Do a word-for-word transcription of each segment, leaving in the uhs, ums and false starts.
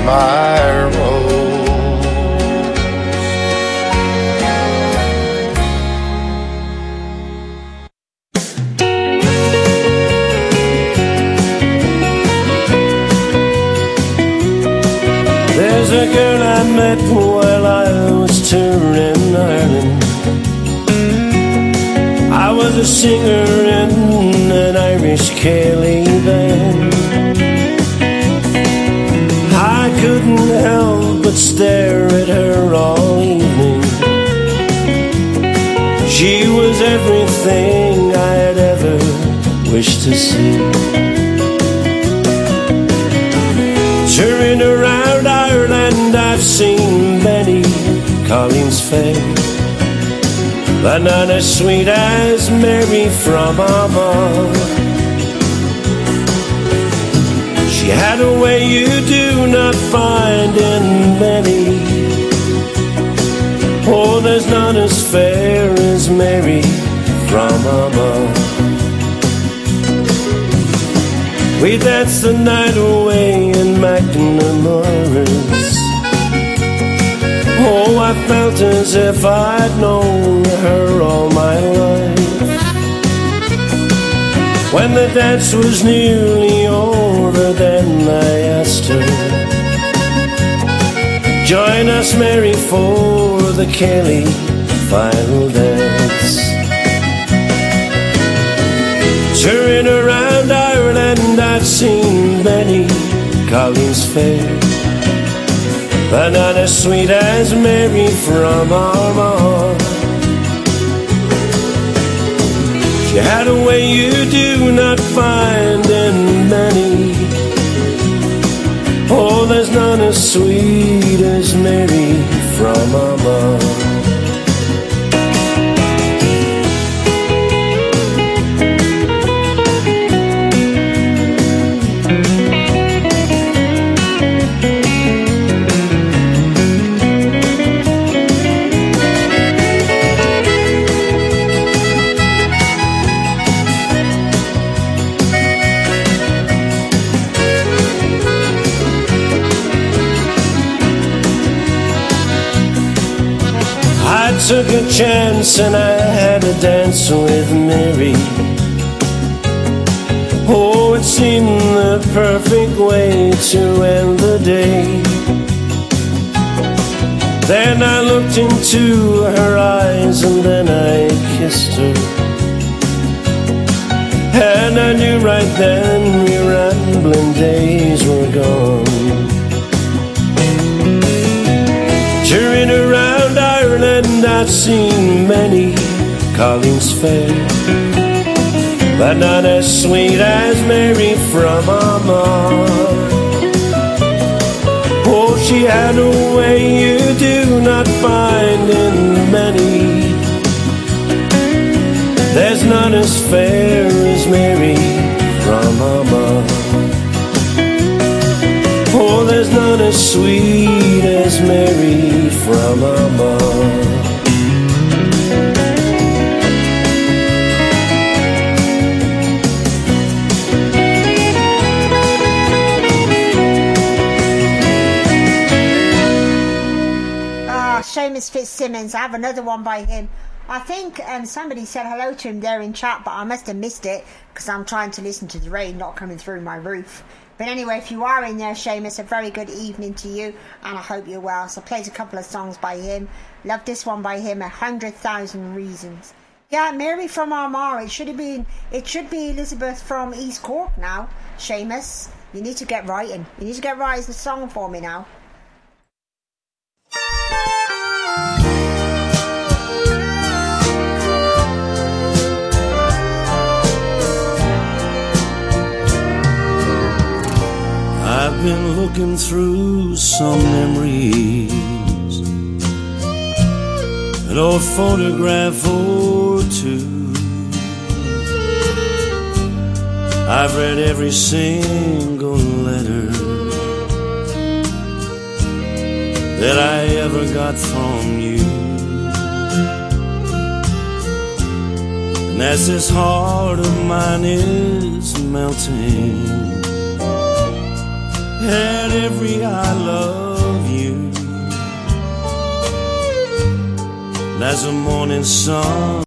my rose. There's a girl I met while I was touring Ireland. I was a singer in an Irish Céilí band. I couldn't help but stare at her all evening. She was everything I'd ever wished to see. Touring around Ireland, I've seen Benny Collins Fair, but not as sweet as Mary from Armagh. She had a way you do not find in many. Oh, there's none as fair as Mary from Armagh. We danced the night away in McNamara's. Oh, I felt as if I'd known her all my life. When the dance was nearly over, then I asked her, join us, Mary, for the Céilí final dance. Touring around Ireland, I've seen Benny Collins Fair, but not as sweet as Mary from Armagh. She had a way you do not find in many. Oh, there's none as sweet as Mary from Armagh. I took a chance and I had a dance with Mary. Oh, it seemed the perfect way to end the day. Then I looked into her eyes and then I kissed her, and I knew right then we rambling days were gone. Touring around Ireland, I've seen many Collins Fair, but not as sweet as Mary from Armagh. Oh, she had a way you do not find in many. There's none as fair as Mary from Armagh. Oh, there's none as sweet as Mary from Armagh. Ah, Seamus Fitzsimmons. I have another one by him. I think um, somebody said hello to him there in chat, but I must have missed it because I'm trying to listen to the rain not coming through my roof. But anyway, if you are in there, Seamus, a very good evening to you, and I hope you're well. So I played a couple of songs by him. Love this one by him, A Hundred Thousand Reasons. Yeah, Mary from Armagh. It should have been. It should be Elizabeth from East Cork now, Seamus. You need to get writing. You need to get writing the song for me now. I've been looking through some memories, an old photograph or two. I've read every single letter that I ever got from you. And as this heart of mine is melting, and every I love you. And as the morning sun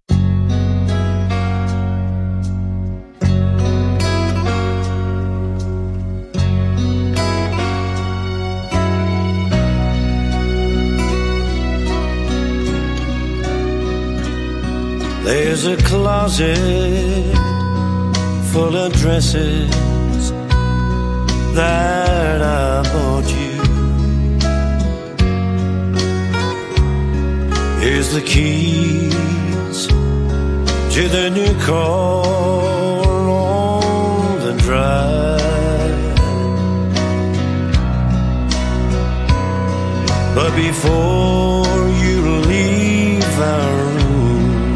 there's a closet full of dresses that I bought you. Here's the keys to the new car on the drive. But before you leave our room,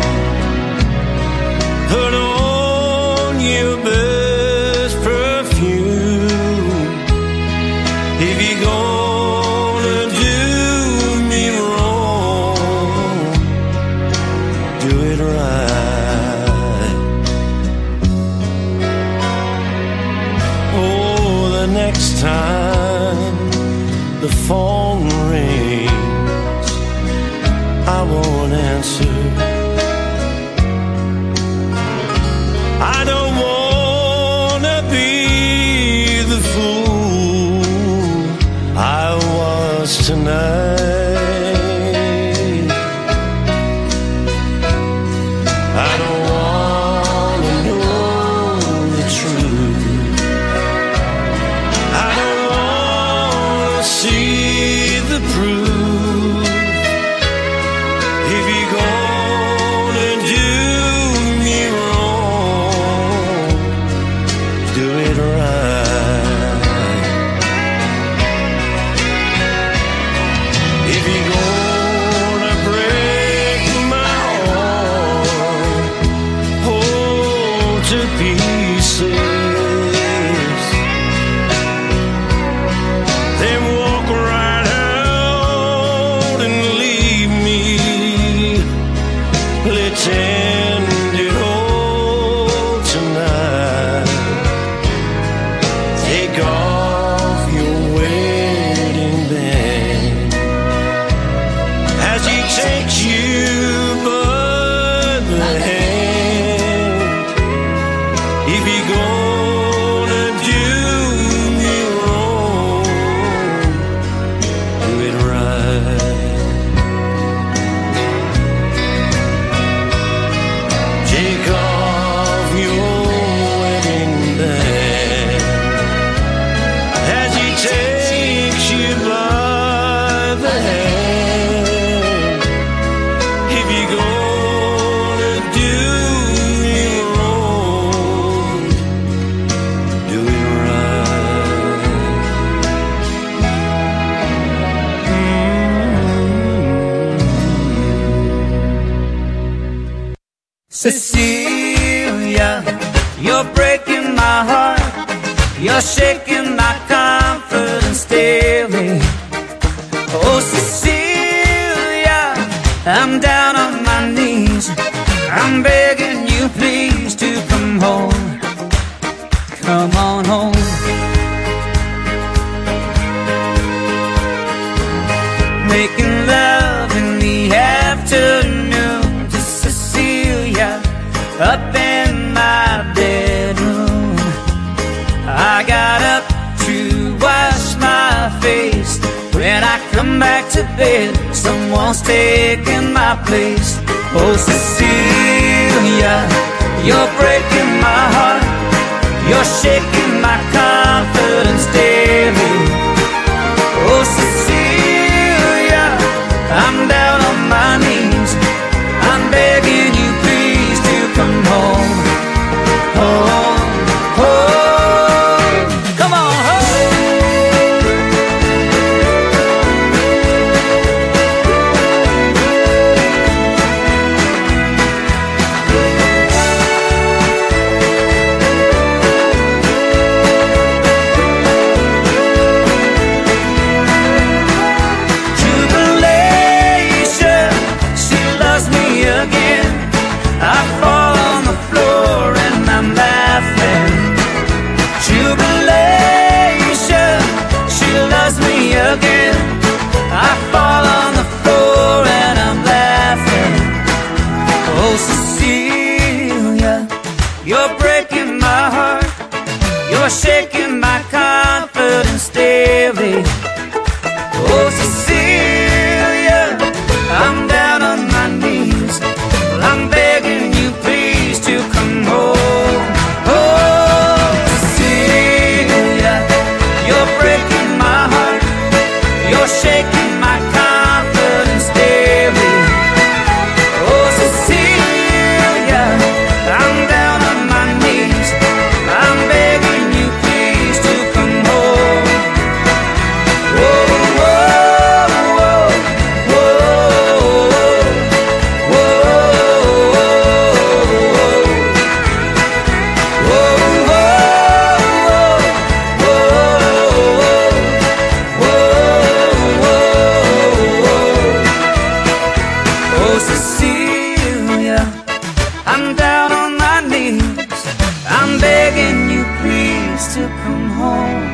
put on your best perfume. If you're gonna do me wrong, do it right. Oh, the next time the phone rings, I won't answer. I don't wanna be the fool I was tonight. I don't wanna know the truth. I don't wanna see the proof. If you're gonna do me wrong, do it right. If you're gonna break my heart, hold to pieces, then walk right out and leave me. Pretend it all tonight. Take off your wedding band as he takes you by the hand. If you're gonna do me wrong, do it right. Take off your wedding band as he takes you by the hand. If you're gonna do me wrong, do it right. Mm-hmm. Cecilia, you're breaking my heart. You're shaking my confidence daily. Oh, Cecilia, I'm down on my knees. I'm begging you, please, to come home. Come on home. Making love in the afternoon to Cecilia up in my bedroom. I got up to wash my face. When I come back to bed, someone's taking my place. Oh, Cecilia, you're breaking my heart. You're shaking my confidence daily. Oh, Cecilia, I'm down on my knees. I'm begging you, please, to come home. Home, home. Come on, home. bravely. Oh, Cecilia, I'm down on my knees. I'm begging you please to come home. Oh, Cecilia, you're breaking my heart. You're shaking my confidence daily. Oh, Cecilia, I'm down on my knees. I'm begging you please to come home. Whoa, whoa, whoa, whoa, oh, Cecilia, I'm down on my knees. I'm begging you please to come home.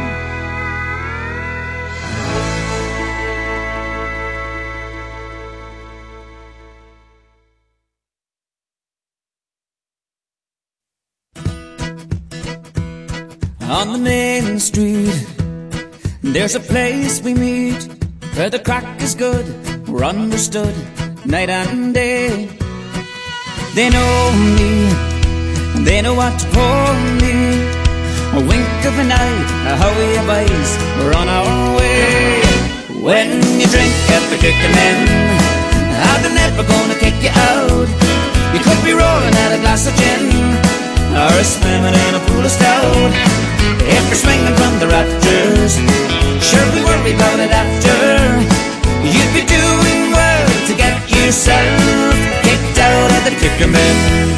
On the main street, there's a place we meet where the crack is good, we're understood night and day. They know me, they know what to call me. A wink of an eye, a howie of eyes, we're on our way. When you drink at the Kicking Men, how they're never gonna kick you out. You could be rolling at a glass of gin, or a swimming in a pool of stout. If you're swinging from the rafters, sure we worry about it after. You'd be doing well to get yourself kicked out of the Kicking Men.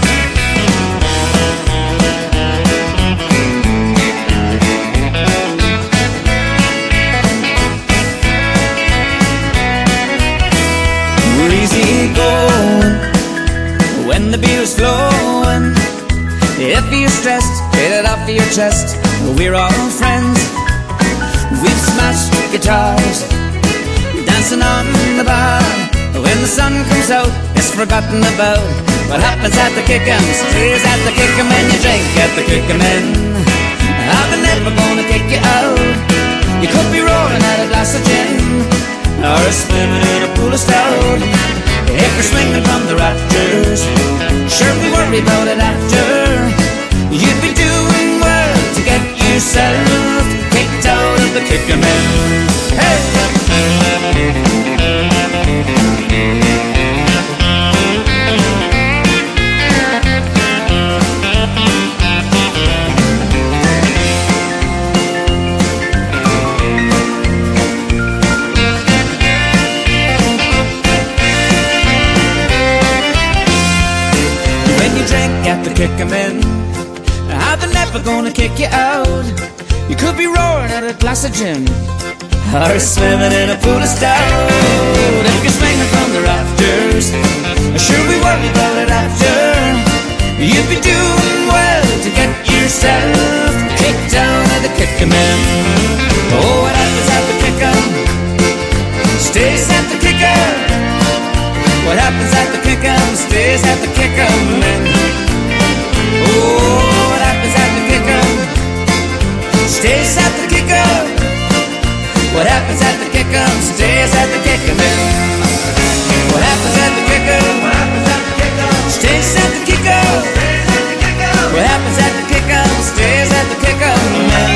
We're easy going when the beer's flowing. If you're stressed, get it off your chest. We're all friends. We've smashed guitars, dancing on the bar. When the sun comes out, it's forgotten about. What happens at the Kickin' stays at the Kickin' Men. You drink at the Kickin' Men, how they're never gonna kick you out. You could be rolling at a glass of gin, or swimming in a pool of stout. If you're swinging from the rafters, sure we worry about it after. You'd be doing well to get yourself kicked out of the Kicking Men. Hey! When you drink at the Kicking Men, how they're never gonna kick you out. You could be roaring at a glass of gin, or swimming in a pool of stout. If you're swinging from the rafters, sure we worry about it after. You'd be doing well to get yourself kicked out of the Kicking Men. Oh, what happens at the Kickin' stays at the Kickin'. What happens at the Kickin' stays at the Kickin' Men. Oh, what happens at the Kickin' stays at the Kickin'. What happens at the Kickin' stays at the Kickin' Men. What happens at the Kickin' stays at the Kickin'. What happens at the Kickin' stays at the Kickin' Men.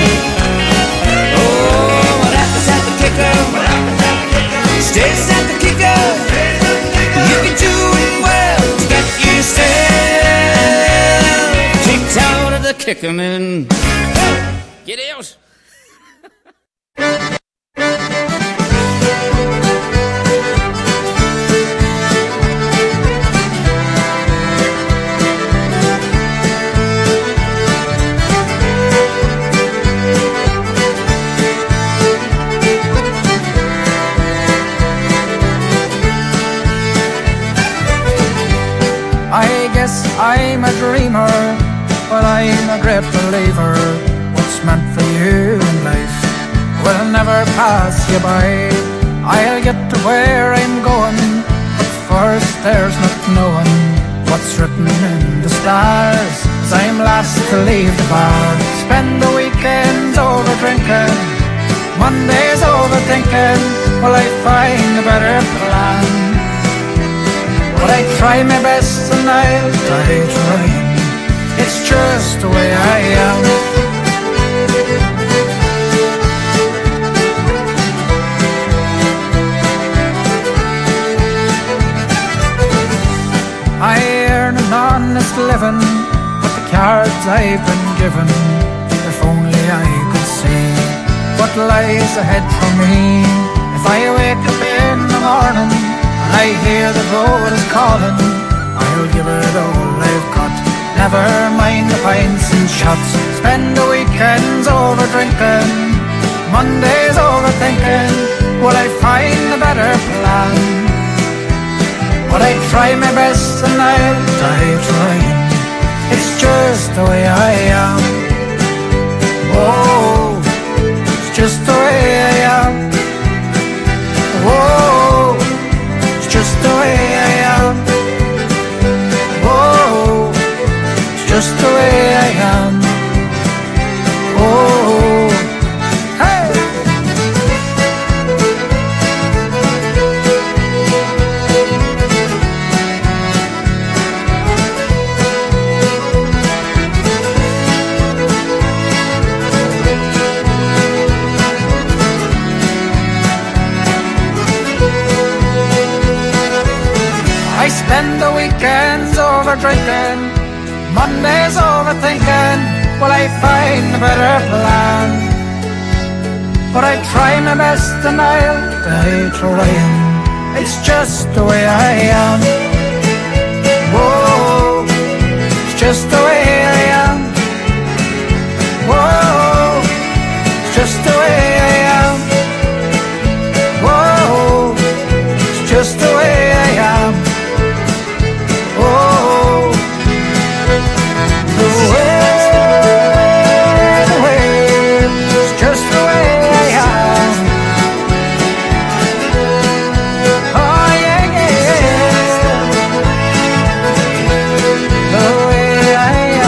Oh, what happens at the Kickin' stays at the Kickin'. You'd be doing well to get yourself kicked out of the Kicking Men. Get out! I guess I'm a dreamer, but I'm a great believer. What's meant for you in life will never pass you by. I'll get to where I'm going, but first there's not knowing what's written in the stars. As I'm last to leave the bar, spend the weekends over drinking, Monday's overthinking, will I find a better plan? Will I try my best and I'll die trying? It's just the way I am. I earn an honest living with the cards I've been given. If only I could see what lies ahead for me. If I wake up in the morning and I hear the road is calling, I'll give it all I've got. Never mind the pints and shots. Spend the weekends over drinking, Mondays overthinking. Will I find a better plan? Will I try my best and I'll die trying? It's just the way I am. Oh, it's just the way I am. Oh, it's just the way I am. Oh, it's just the way I am. Oh, hey! I spend the weekends over drinking, Mondays overthinking. Will I find a better plan? But I try my best and I'll die trying. It's just the way I am. Whoa, it's just the way I am. Whoa, it's just the way I am. Whoa, it's just the way I am. Oh, the way, the way, it's just the way I am. Oh yeah, yeah, the way I am.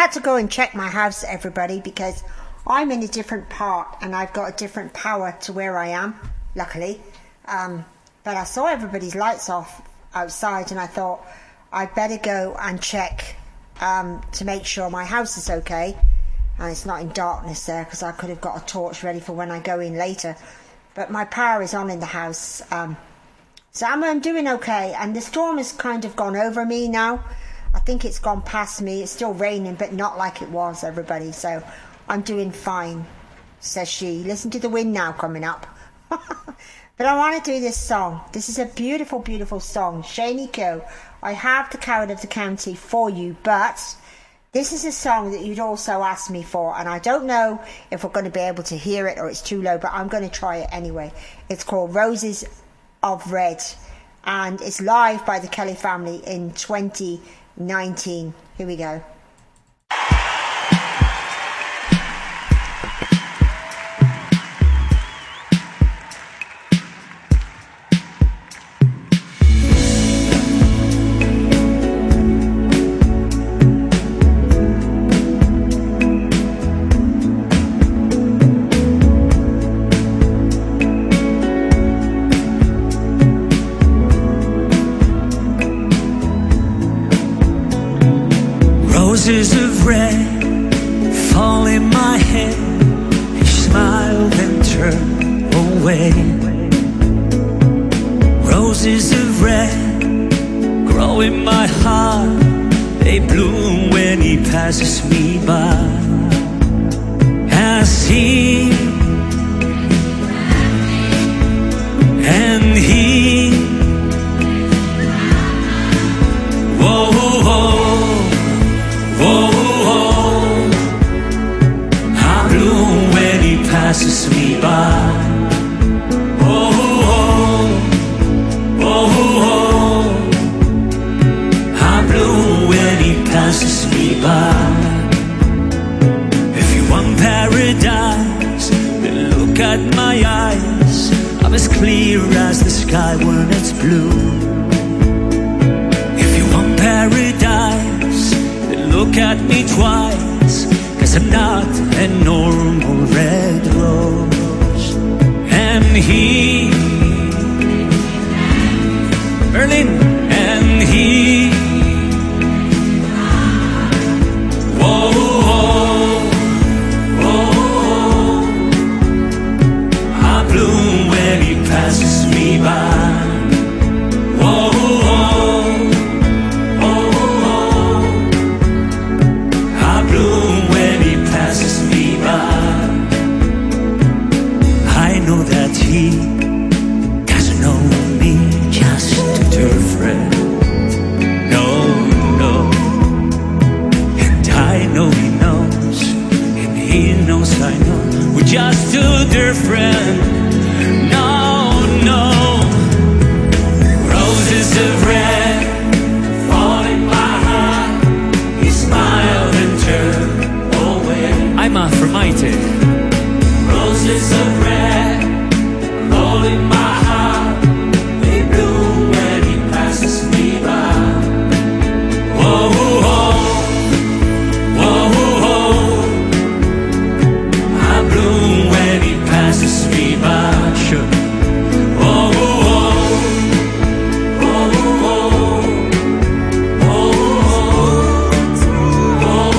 had to go and check my house, everybody, because I'm in a different part and I've got a different power to where I am, luckily. Um, but I saw everybody's lights off outside and I thought I'd better go and check um, to make sure my house is okay. And it's not in darkness there because I could have got a torch ready for when I go in later. But my power is on in the house. Um, so I'm, I'm doing okay. And the storm has kind of gone over me now. I think it's gone past me. It's still raining, but not like it was, everybody. So I'm doing fine, says she. Listen to the wind now coming up. But I want to do this song. This is a beautiful, beautiful song. Shani Ko, I have the Coward of the County for you, but this is a song that you'd also asked me for, and I don't know if we're going to be able to hear it or it's too low, but I'm going to try it anyway. It's called Roses of Red, and it's live by the Kelly Family in twenty nineteen. Here we go. Roses of red fall in my head. You smile then turn away. Roses of red grow in my heart. They bloom when he passes me by. As he and he, whoa, whoa. Oh, oh, I bloom when he passes me by. Oh, oh, oh, I bloom when he passes me by. If you want paradise, then look at my eyes. I'm as clear as the sky when it's blue. If you want paradise, look at me twice, 'cause I'm not a normal red rose. And he, Berlin, and he, whoa, whoa, whoa, I bloom when he passes me by. Whoa, know that he doesn't know me, just a different. No, no. And I know he knows, and he knows I know. We're just too different. No, no. Roses of red fall in my heart. He smiled and turned away. I'm Aphrodite. Roses of red roll in my heart. They bloom when he passes me by. Whoa, whoa, whoa, whoa, I bloom when he passes me by. Sure. Whoa, whoa, whoa, whoa, whoa, whoa,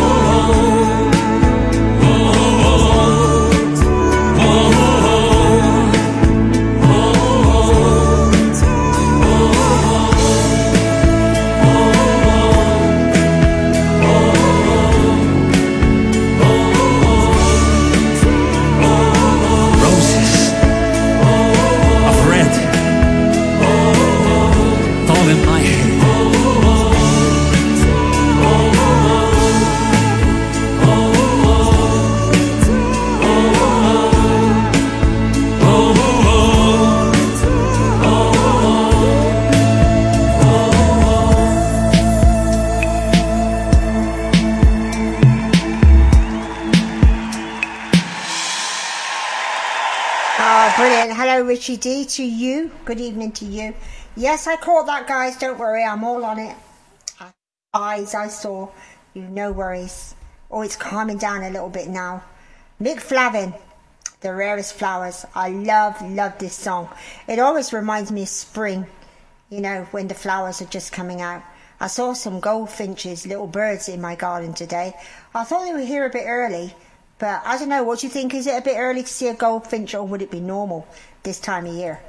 Brilliant. Hello, Richie D, to you. Good evening to you. Yes, I caught that, guys. Don't worry, I'm all on it. Eyes, I saw you. No worries. Oh, it's calming down a little bit now. Mick Flavin, The Rarest Flowers. I love, love this song. It always reminds me of spring, you know, when the flowers are just coming out. I saw some goldfinches, little birds in my garden today. I thought they were here a bit early, but I don't know. What do you think? Is it a bit early to see a goldfinch, or would it be normal this time of year?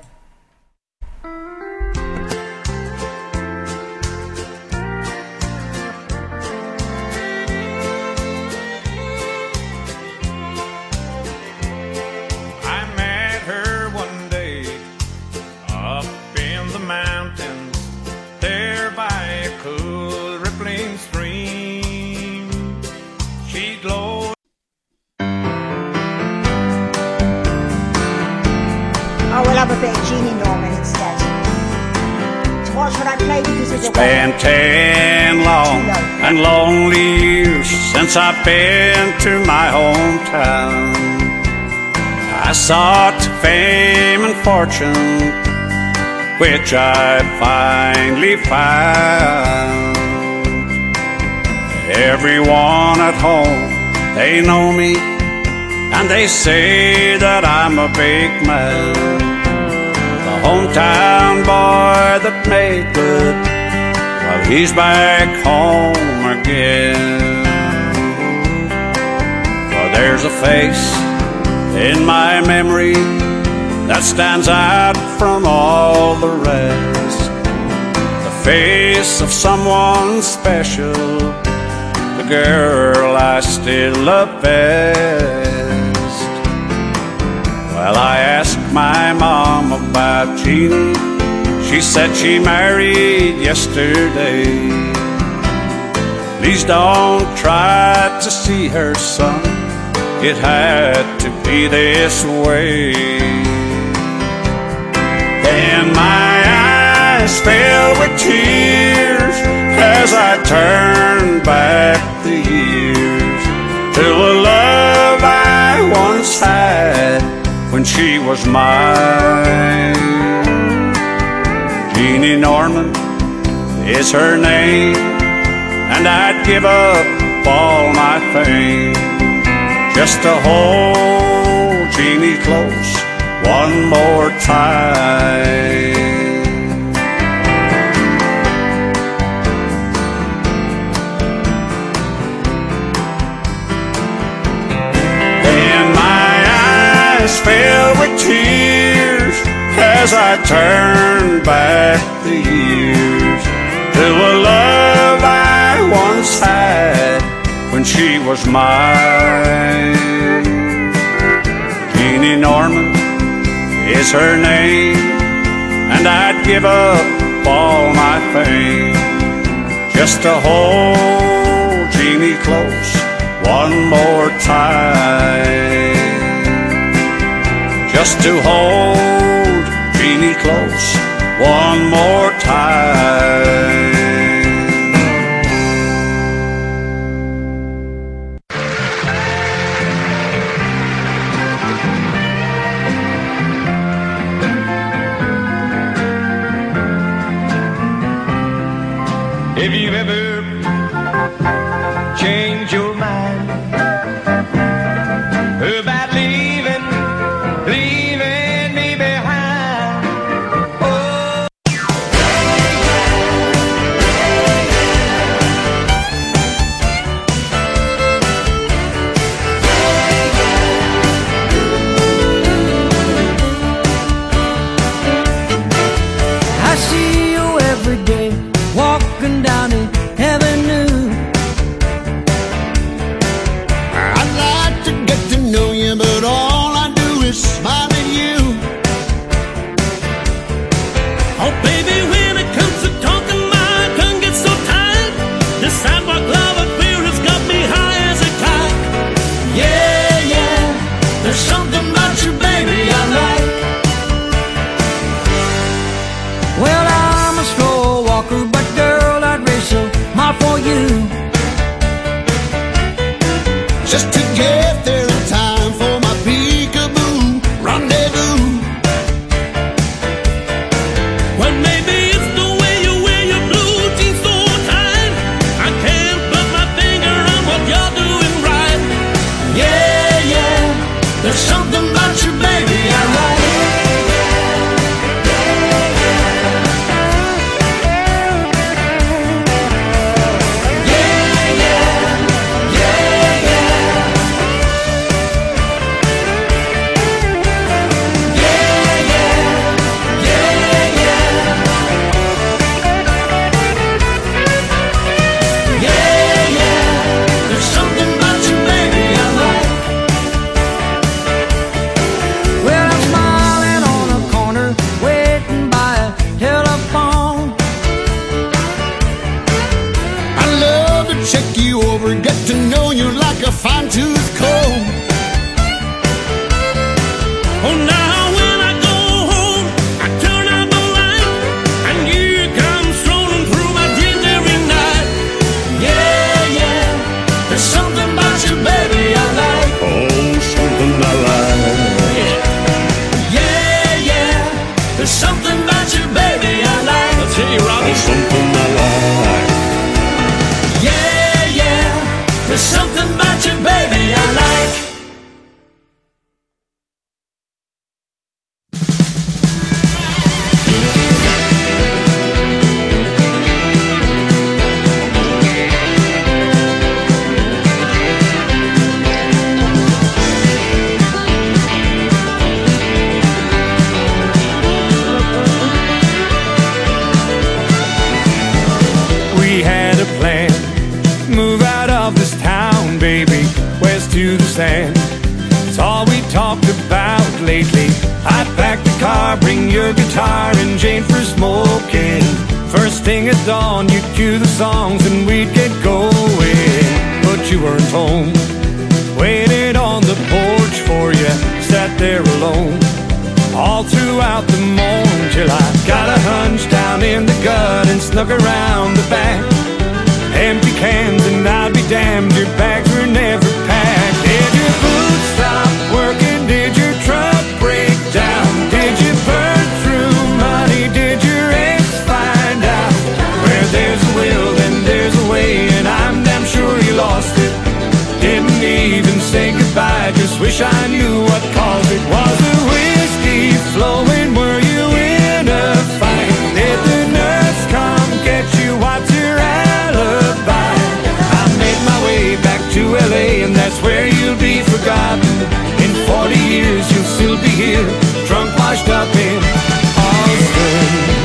Have a bit of Jeannie Norman instead. So what should I play because of the It's been ten long and lonely years since I've been to my hometown. I sought fame and fortune, which I finally found. Everyone at home, they know me, and they say that I'm a big man. Hometown boy that made good, well, he's back home again. Well, there's a face in my memory that stands out from all the rest. The face of someone special, the girl I still love best. Well, I asked my mom about Jeannie. She said she married yesterday. Please don't try to see her, son. It had to be this way. Then my eyes filled with tears as I turned back the years to a love I once had when she was mine. Jeannie Norman is her name, and I'd give up all my fame just to hold Jeannie close one more time. Filled with tears as I turned back the years to a love I once had when she was mine. Jeannie Norman is her name, and I'd give up all my fame just to hold Jeannie close one more time. Just to hold Jeannie close one more time. If you've ever changed your mind about leaving, leaving me behind, oh, I see you every day walking down the I'd pack the car, bring your guitar and Jane for smoking. First thing at dawn, you'd cue the songs and we'd get going. But you weren't home. Waited on the porch for you, sat there alone all throughout the morning, till I got a hunch down in the gut and snuck around the back. Empty cans and I'd be damned, your bags were never packed. Did your boots stop working? Did your truck break down? Did you burn through money? Did your ex find out? Where there's a will, then there's a way, and I'm damn sure you lost it. Didn't even say goodbye, just wish I knew what caused it. Was the whiskey flowing? Were you in a fight? Did the nurse come get you? What's your alibi? I made my way back to L A, and that's where you'll be forgotten. In forty years you'll still be here, drunk, washed up in Austin.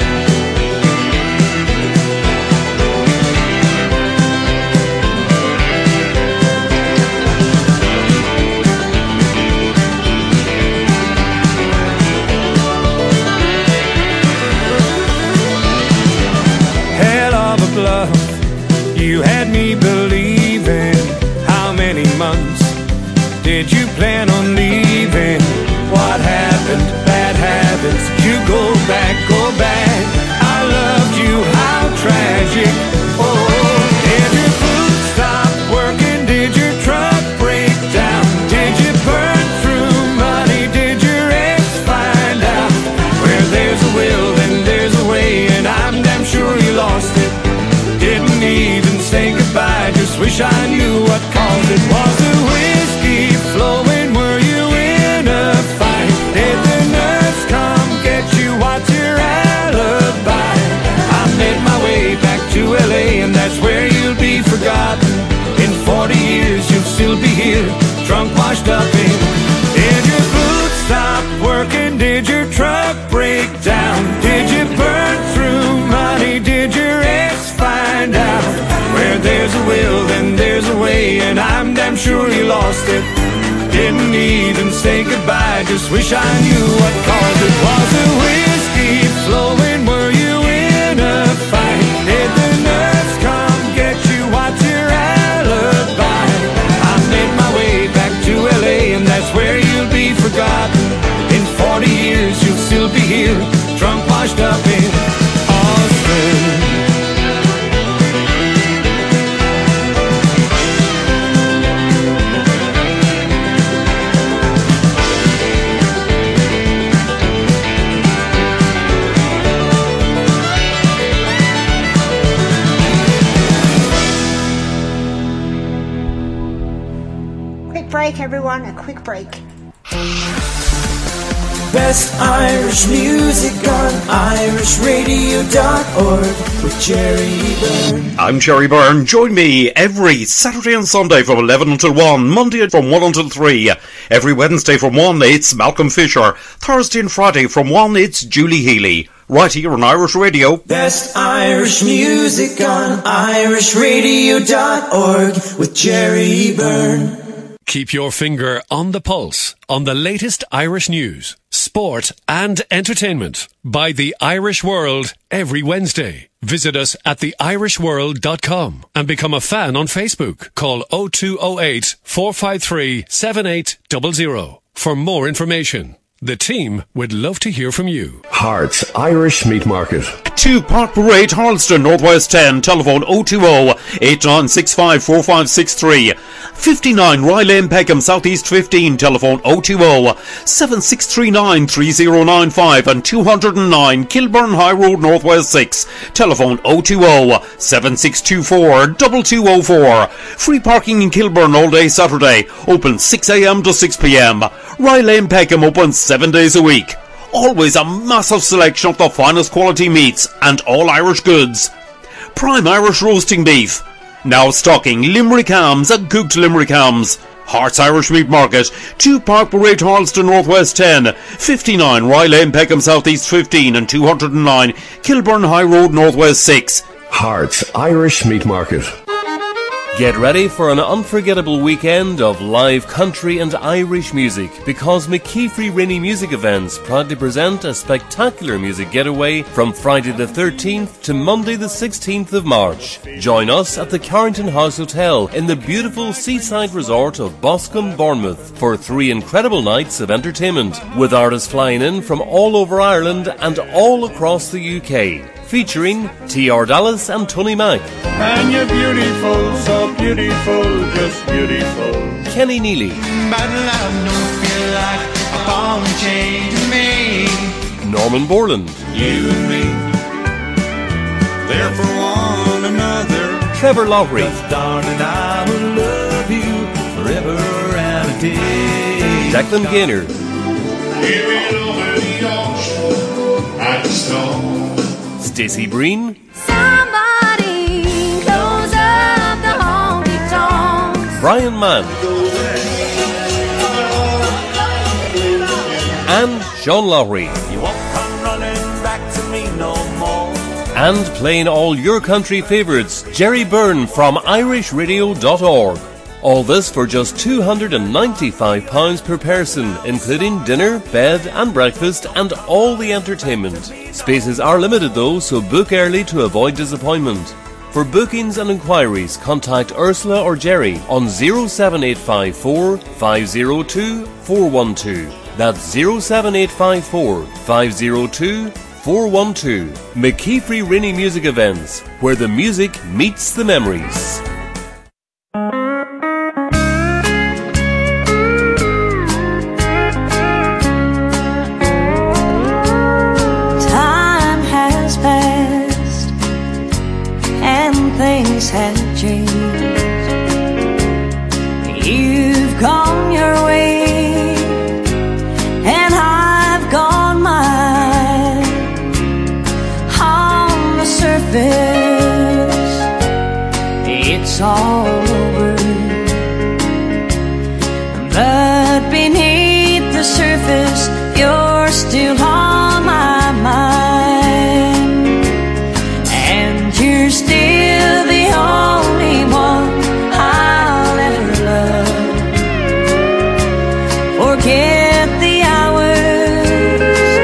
You had me believing. How many months did you plan on leaving? What happened? Bad habits. You go back, go back. I loved you, how tragic. Oh, did your boots stop working? Did your truck break down? Did you burn through money? Did your ex find out? Where there's a will, then there's a way, and I'm damn sure you lost it. Didn't even say goodbye, just wish I knew what caused it. Was the whiskey flowing? Were you in a fight? Did the nurse come get you? What's your alibi? I made my way back to L A, and that's where you'll be forgotten. In forty years you'll still be here, drunk, washed up in. Did your boots stop working? Did your truck break down? Did you burn through money? Did your ex find out? Where there's a will, then there's a way, and I'm damn sure you lost it. Didn't even say goodbye, just wish I knew what caused it. Was the whiskey flowing? Were you in a fight? Did the nurse come get you? What's your alibi? I made my way back to L A, and that's where you'll be forgotten. In forty years you'll still be here, drunk, washed up in Austin. Break, everyone, a quick break. Best Irish music on irish radio dot org with Jerry Byrne. I'm Jerry Byrne. Join me every Saturday and Sunday from eleven until one, Monday from one until three. Every Wednesday from one, it's Malcolm Fisher. Thursday and Friday from one, it's Julie Healy. Right here on Irish Radio. Best Irish music on irish radio dot org with Jerry Byrne. Keep your finger on the pulse on the latest Irish news, sport and entertainment by The Irish World every Wednesday. Visit us at the irish world dot com and become a fan on Facebook. Call oh two oh eight, four five three, seven eight zero zero for more information. The team would love to hear from you. Hearts Irish Meat Market. two Park Parade, Harleston, Northwest ten. Telephone oh two oh, eight nine six five, four five six three. fifty-nine Rye Lane, Peckham, Southeast fifteen. Telephone oh two oh, seven six three nine, three oh nine five. And two oh nine Kilburn High Road, Northwest six. Telephone oh two oh, seven six two four, two two oh four. Free parking in Kilburn all day Saturday. Open six a.m. to six p.m. Rye Lane, Peckham open seven days a week. Always a massive selection of the finest quality meats and all Irish goods. Prime Irish roasting beef. Now stocking Limerick hams and cooked Limerick hams. Hearts Irish Meat Market, two Park Parade, Harleston, Northwest ten, fifty-nine Rye Lane, Peckham, Southeast fifteen, and two oh nine Kilburn High Road, Northwest six. Hearts Irish Meat Market. Get ready for an unforgettable weekend of live country and Irish music because McKeefrey Rinny Music Events proud to present a spectacular music getaway from Friday the thirteenth to Monday the sixteenth of March. Join us at the Carrington House Hotel in the beautiful seaside resort of Boscombe, Bournemouth for three incredible nights of entertainment with artists flying in from all over Ireland and all across the U K. Featuring T R Dallas and Tony Mac. And you're beautiful, so beautiful, just beautiful. Kenny Neely. But love don't feel like a ball and chain to me. Norman Borland. You and me, there for one another. Trevor Lowry. Darling, I will love you forever and a day. Declan Gaynor. Here over the ocean, at the storm. Stacey Breen. Somebody close up the honky tonks. Brian Mann. And Sean Lowry. You won't come running back to me no more. And playing all your country favourites, Jerry Byrne from irish radio dot org. All this for just two hundred ninety-five pounds per person, including dinner, bed and breakfast and all the entertainment. Spaces are limited though, so book early to avoid disappointment. For bookings and inquiries, contact Ursula or Jerry on zero seven eight five four, five zero two, four one two. That's zero seven eight five four, five zero two, four one two. McKeefrey Rinny Music Events, where the music meets the memories. Things have changed. You've gone your way, and I've gone mine. On the surface, it's all over, but beneath the surface, you're still on my mind, and you're still the only one I'll ever love. Forget the hours,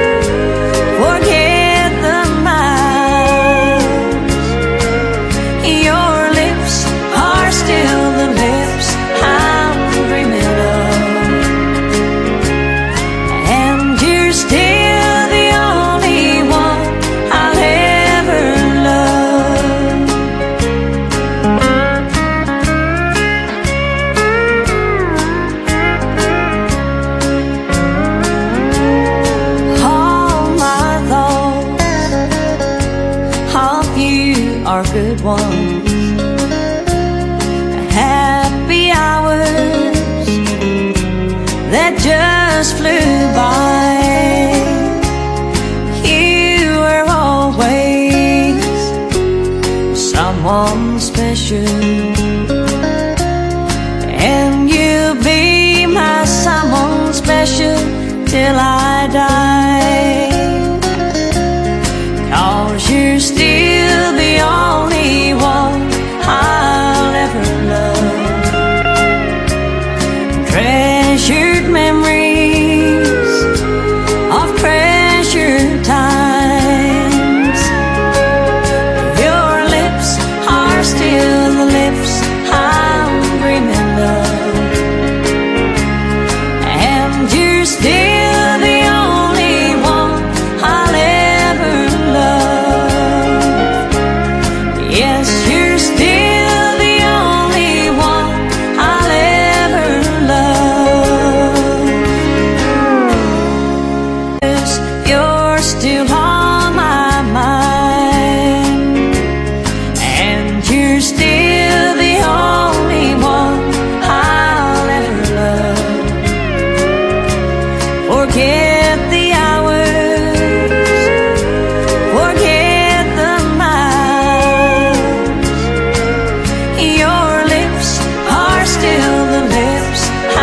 forget the miles. Your lips are still the lips I'm dreaming of, and you're still the only one I'll ever love. Are good ones, happy hours that just flew by. You were always someone special, and you'll be my someone special till I die. 'Cause you're still the only one I'll ever love. Treasured memories of treasured times. Your lips are still the lips I'm dreaming of, and you're still the only one I'll ever love. Yes, you're still the only one I'll ever love. Yes, you're still on my mind, and you're still the only one I'll ever love. Forget the hours, forget the miles. Your lips are still the lips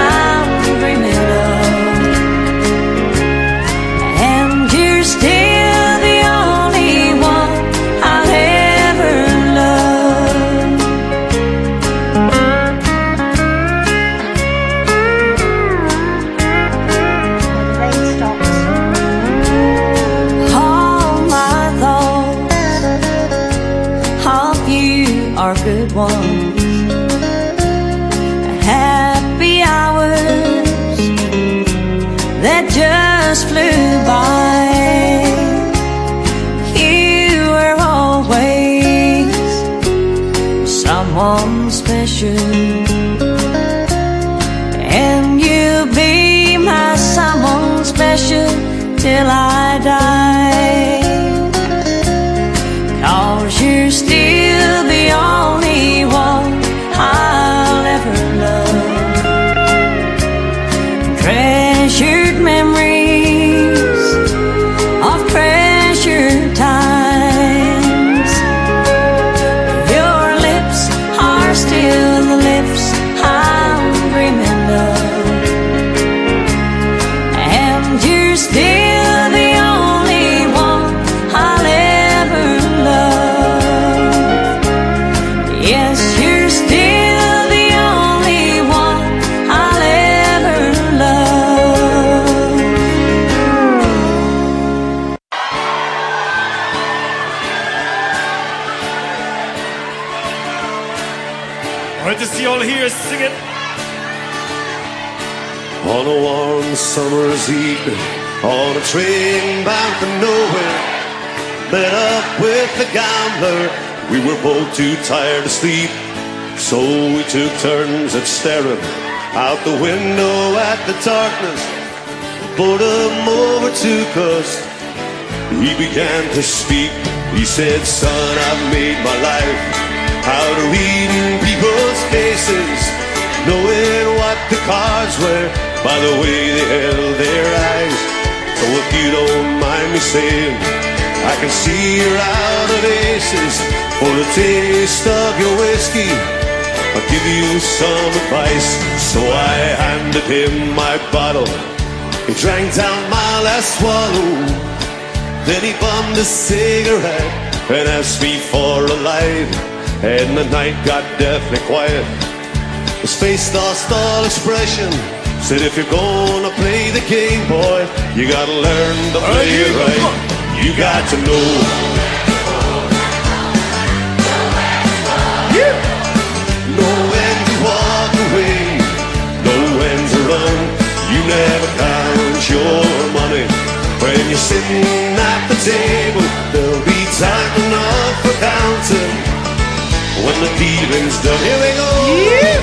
I'm dreaming of, and you're still good ones, happy hours that just flew by. You were always someone special, and you'll be my someone special till I die. 'Cause you're still the only one I'll ever love. Treasured memories of treasured times. Your lips are still the lips I'm dreaming of. And you're still the only one I'll ever love. Yes, you're still the only one I'll ever love. All right, to see you all here, sing it. On a warm summer's eve, on a train bound for nowhere, met up with the gambler. We were both too tired to sleep, so we took turns at staring out the window at the darkness. Boredom overtook us. He began to speak. He said, "Son, I've made my life out of reading people's faces, knowing what the cards were by the way they held their eyes. So if you don't mind me saying, I can see you're out of aces. For the taste of your whiskey, I'll give you some advice." So I handed him my bottle. He drank down my last swallow. Then he bummed a cigarette and asked me for a light. And the night got deathly quiet. His face lost all expression. Said, "If you're gonna play the game, boy, you gotta learn to play it right. You got to know know when to walk away, know when to run. You never count your money. When you're sitting at the table, there'll be time enough for counting. When the dealing's done, here we go. Yeah.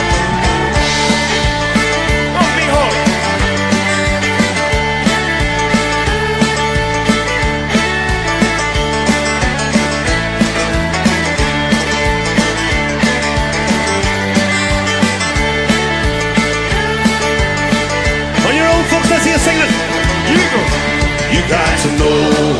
Let's hear you sing it. You go. You got to know.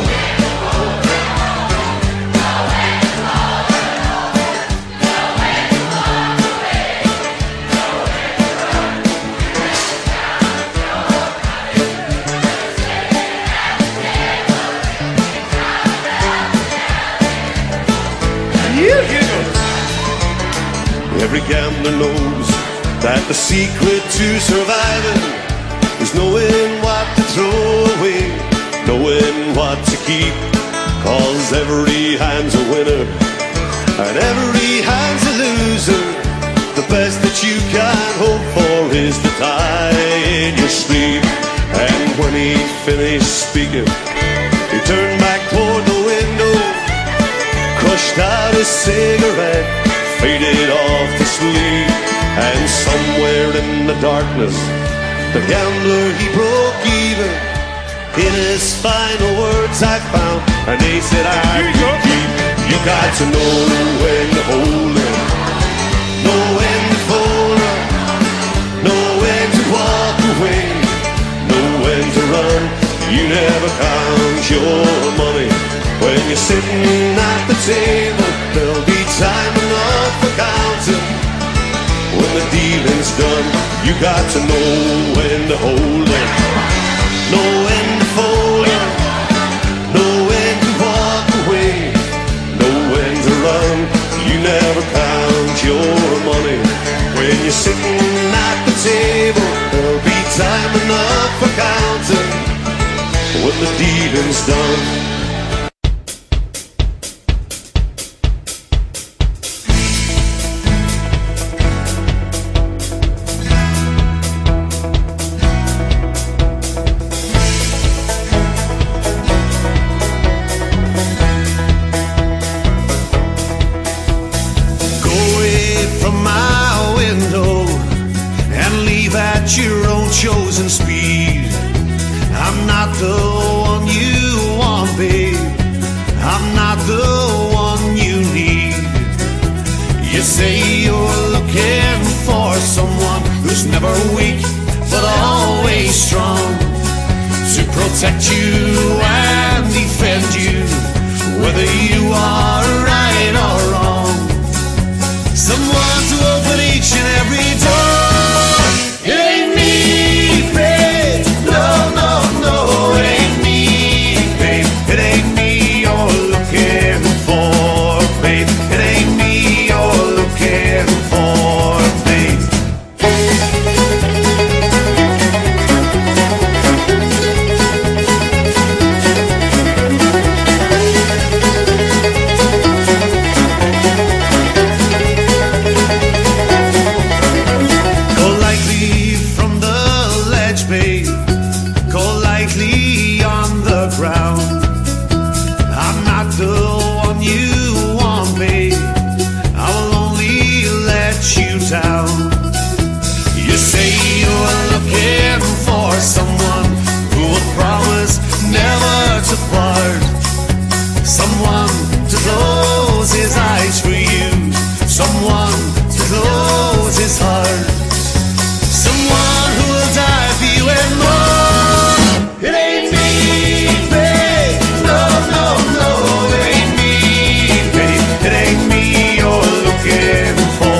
Every gambler knows that the secret to surviving is knowing what to throw away, knowing what to keep. 'Cause every hand's a winner and every hand's a loser. The best that you can hope for is to die in your sleep. And when he finished speaking, he turned back toward the window, crushed out his cigarette, faded off to sleep. And somewhere in the darkness, the gambler, he broke even. In his final words I found an ace that I could keep. You got to know when to hold it, know when to fold up, know when to walk away, know when to run. You never count your money. When you're sitting at the table, there'll be time enough for counting. When the dealing's done, you got to know when to hold it, know when to fold it, know when to walk away, know when to run. You never count your money. When you're sitting at the table, there'll be time enough for counting. When the dealing's done. say you're looking for someone who's never weak but always strong, to protect you and defend you, whether you are right or wrong. Someone to open each and every door. It ain't me, babe. No, no, no, it ain't me, babe. It ain't me you're looking for, babe. It ain't me you're looking for, babe. You say you're looking for someone who will promise never to part, someone to close his eyes for you, someone to close his heart, someone who will die for you and more. It ain't me, babe. No, no, no, it ain't me, babe. It ain't me you're looking for.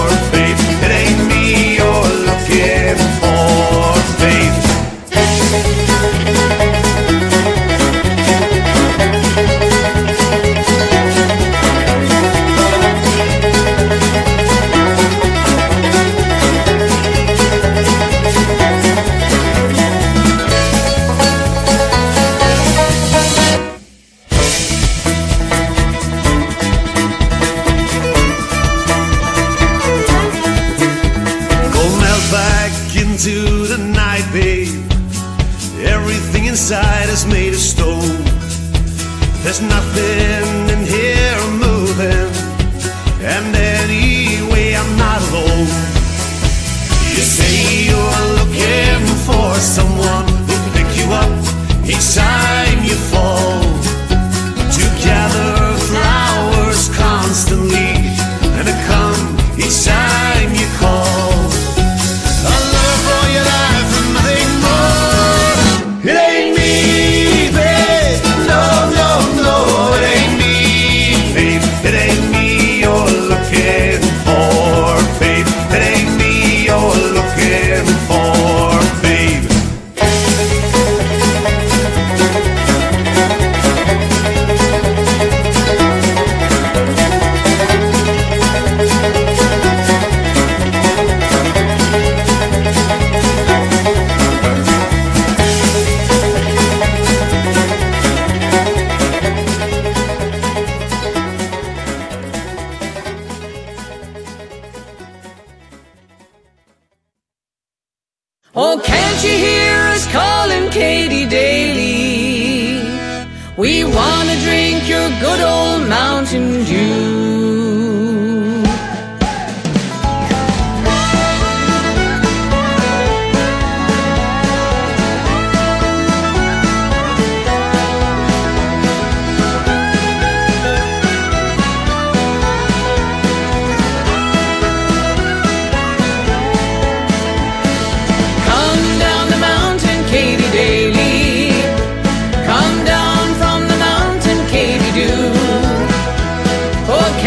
Into the night, babe. Everything inside is made of stone. There's nothing in here moving, and anyway I'm not alone. You say you're looking for someone who'll pick you up each time you fall, to gather flowers constantly and to come each time you call. It ain't me, babe. No, no, no, it ain't me, babe. It ain't me you're looking for, babe. It ain't me you're looking for, babe. Oh, can't you hear us calling Katy Daly? We wanna drink your good old Mountain Dew. Oh,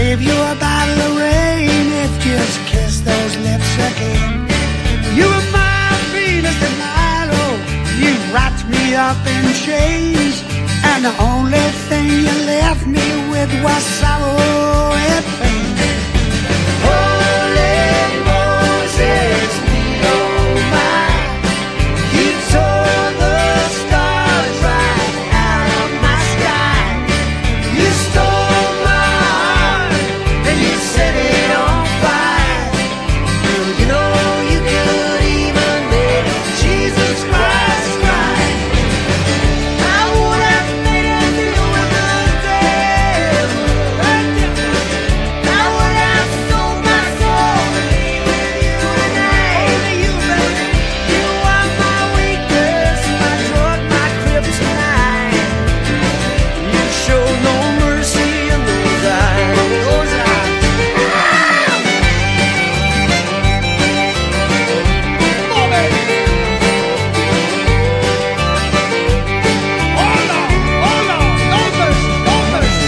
save you a bottle of rain if you just kiss those lips again. You were my Venus de Milo, you wrapped me up in chains, and the only thing you left me with was sorrow and pain. Holy Moses, oh my, you tore the stars right out of my sky. You stole my heart and you set it on fire. Well, you know you could even make Jesus Christ cry. I would have made a deal with the devil. I would have sold my soul to be with you tonight. Only you, baby. You are my weakness, my drug, my kryptonite. You show no mercy in those eyes. Those eyes. Oh, baby. Oh, Lord. Oh, Lord. No mercy. No mercy.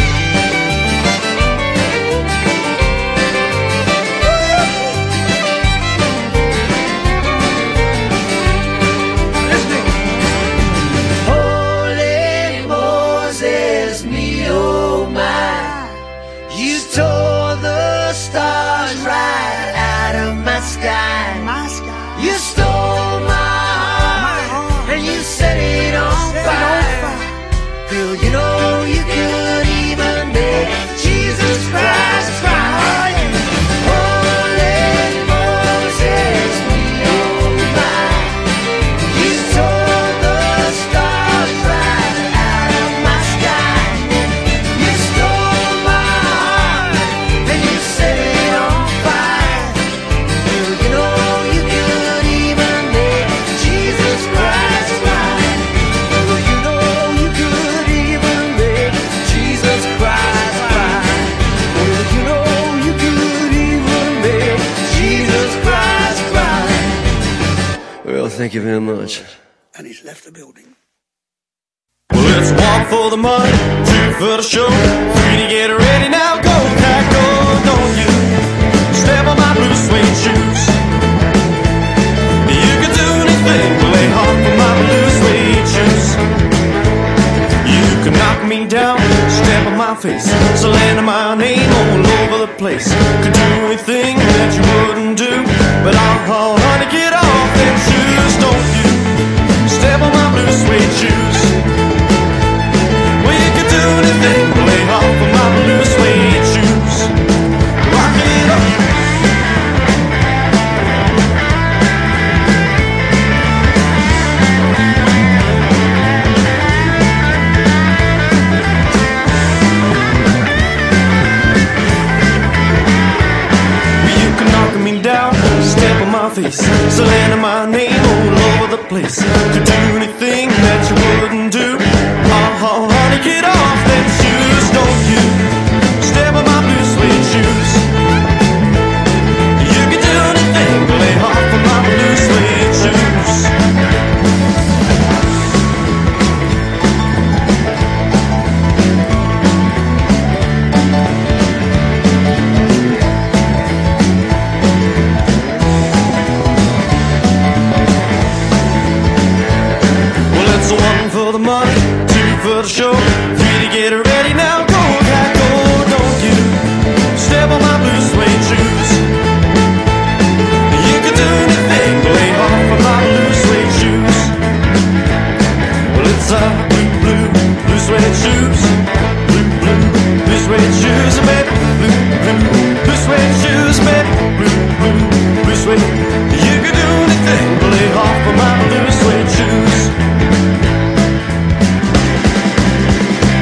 Holy Moses, me oh my, you tore the stars right out of my sky. My sky. You stole my heart and you set it on fire. Girl, you know you could even make Jesus Christ cry. Holy Moses, me oh my, you tore the stars right out of my sky. You stole my heart and you set it on fire. Girl, you know you could even make Jesus Christ cry. Girl, you know you could even make Jesus Christ cry. Girl, you know you could even make Jesus Christ cry. Well, thank you very much. And he's left the building. Well, let's walk for the money, two for the show, three to get ready now. Go, cat, go, don't you step on my blue suede shoes. You could do anything to lay off of my blue suede shoes. You could knock me down, step on my face, slander my name all over the place. Could do anything that you wouldn't do, but I'll honey, get off them shoes, don't you step on my blue suede shoes. Well, you could do anything to lay off of my blue suede shoes. Rock it up. You can knock me down, step on my face, slander my name all over the place. Could do anything that you wouldn't do. Oh, honey, get off them shoes, don't you step on my blue suede shoes. You can do anything to lay off of my blue suede shoes. Well, it's one for the money, two for the show, three to get ready now. Go, cat, go, don't you step on my blue suede shoes. You could do anything to lay off of my blue suede shoes. Well, it's a blue, blue, blue suede shoes. Blue, blue, blue suede shoes, baby. Blue, blue, blue suede shoes, baby. Blue, blue, blue suede. You could do anything to lay off of my blue suede shoes.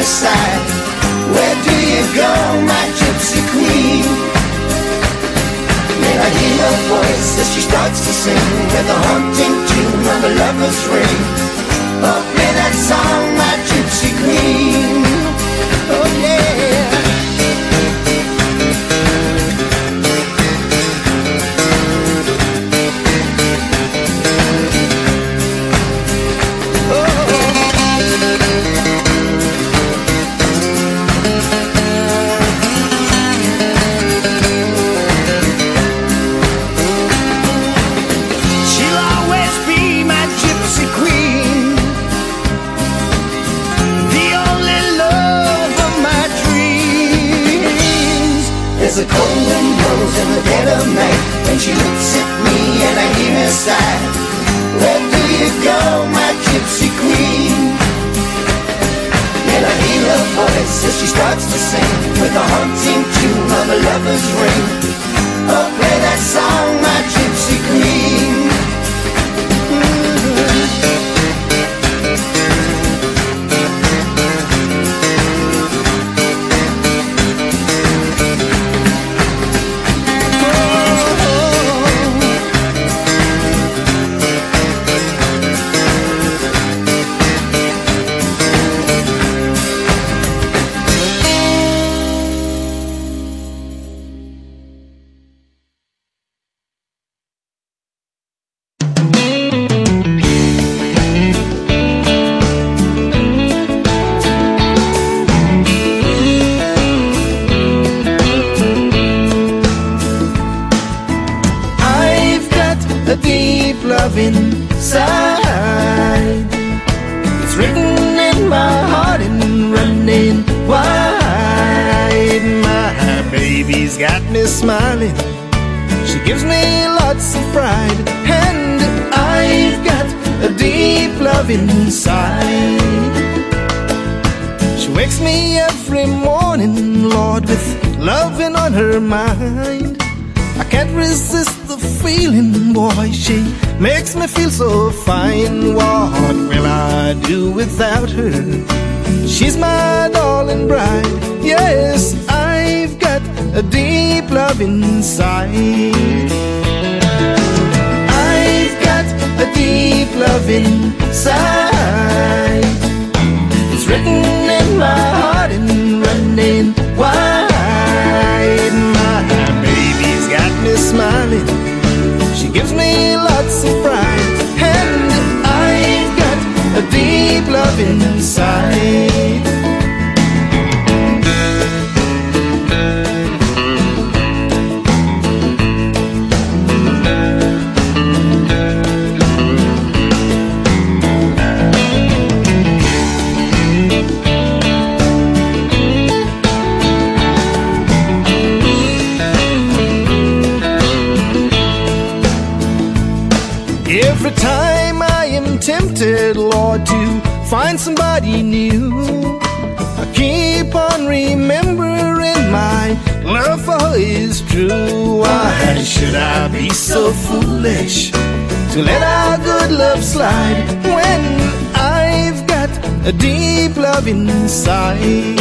side. Where do you go, my gypsy queen? Then I hear her voice as she starts to sing with a haunting tune of a lover's ring. Oh, play that song, my gypsy queen. Oh, yeah. There's a cold wind blows in the dead of night when she looks at me and I hear her sigh. Where do you go, my gypsy queen? And I hear her voice as she starts to sing with a haunting tune of a lover's ring. Oh, play that song, my gypsy queen. Inside, it's written in my heart and running wide. My baby's got me smiling. She gives me lots of pride, and I've got a deep love inside. She wakes me every morning, Lord, with loving on her mind. I can't resist the feeling, boy, she makes me feel so fine. What will I do without her? She's my darling bride. Yes, I've got a deep love inside. I've got a deep love inside. It's written in my heart and running wide. My baby's got me smiling. She gives me lots of pride, and I've got a deep love inside. Every time I am tempted, Lord, to find somebody new, I keep on remembering my love for her is true. Why should I be so foolish to let our good love slide when I've got a deep love inside?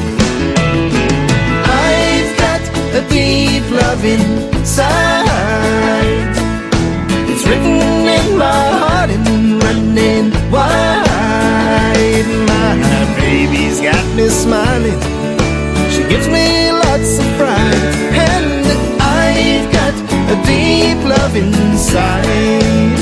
I've got a deep love inside. It's written in my heart and running wide. My baby's got me smiling. She gives me lots of pride, and I've got a deep love inside.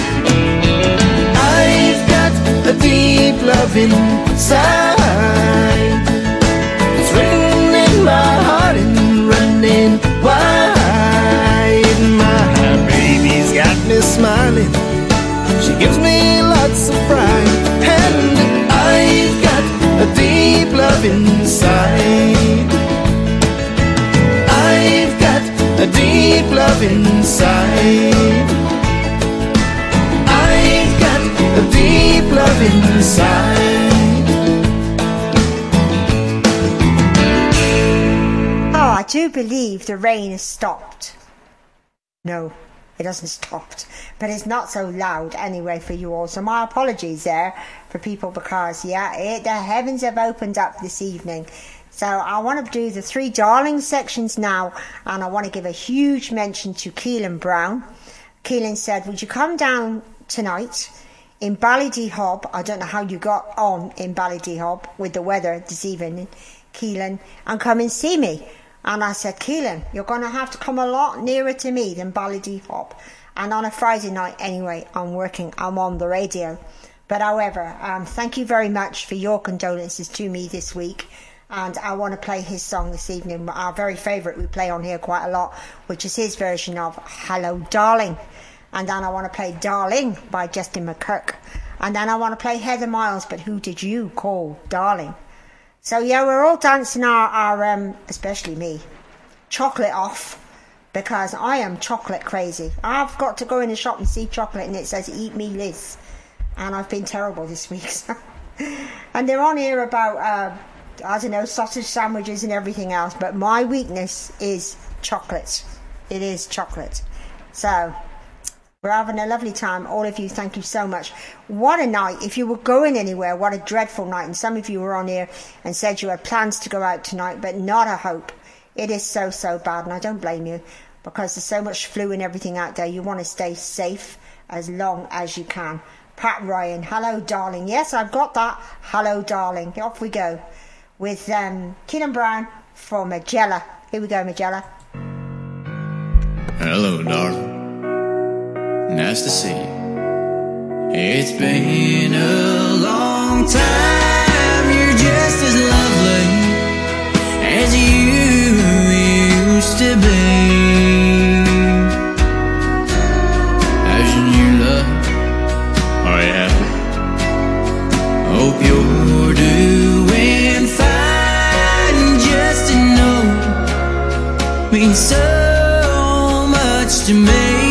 I've got a deep love inside. It's written in my heart and running wide. My baby's got me smiling. She gives me lots of pride, and I've got a deep love inside. I've got a deep love inside. I've got a deep love inside. Oh, I do believe the rain has stopped. No, It doesn't stop, but it's not so loud anyway for you all. So my apologies there for people, because yeah, it, the heavens have opened up this evening. So I want to do the three darling sections now, and I want to give a huge mention to Keelan Brown. Keelan said, would you come down tonight in Ballydehob? I don't know how you got on in Ballydehob with the weather this evening, Keelan, and come and see me. And I said, Keelan, you're going to have to come a lot nearer to me than Ballydehob. And on a Friday night, anyway, I'm working, I'm on the radio. But however, um, thank you very much for your condolences to me this week. And I want to play his song this evening, our very favourite we play on here quite a lot, which is his version of Hello Darling. And then I want to play Darling by Justin McKirk. And then I want to play Heather Miles, but who did you call Darling? So yeah, we're all dancing our, our um, especially me, chocolate off, because I am chocolate crazy. I've got to go in the shop and see chocolate and it says eat me Liz. And I've been terrible this week. So. And they're on here about, uh, I don't know, sausage sandwiches and everything else, but my weakness is chocolate. It is chocolate. So we're having a lovely time. All of you, thank you so much. What a night. If you were going anywhere, what a dreadful night. And some of you were on here and said you had plans to go out tonight, but not a hope. It is so, so bad. And I don't blame you, because there's so much flu and everything out there. You want to stay safe as long as you can. Pat Ryan, Hello Darling. Yes, I've got that. Hello Darling. Off we go with um, Keelan Brown for Magella. Here we go, Magella. Hello, darling. Nice to see you. It's been a long time. You're just as lovely as you used to be. How's your new love? Are you happy? Hope you're doing fine. Just to know means so much to me.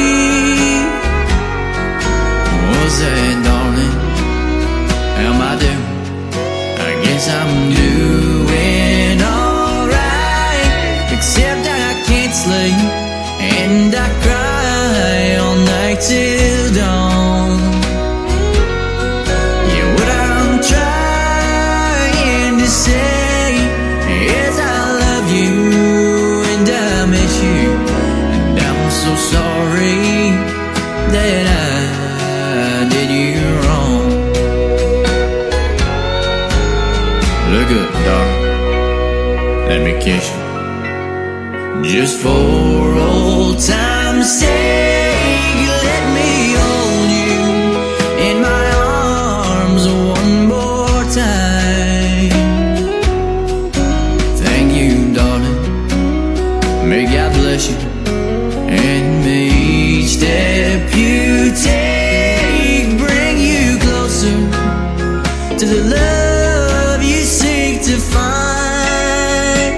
Say, darling, how am I doing? I guess I'm doing alright, except I can't sleep and I cry all night till dawn. Yeah, what I'm trying to say is I love you and I miss you, and I'm so sorry that I did you wrong. Look up, darling, let me kiss you, just for old time's sake. Let me hold you in my arms one more time. Thank you, darling, may God bless you, and may each step you take to the love you seek to find.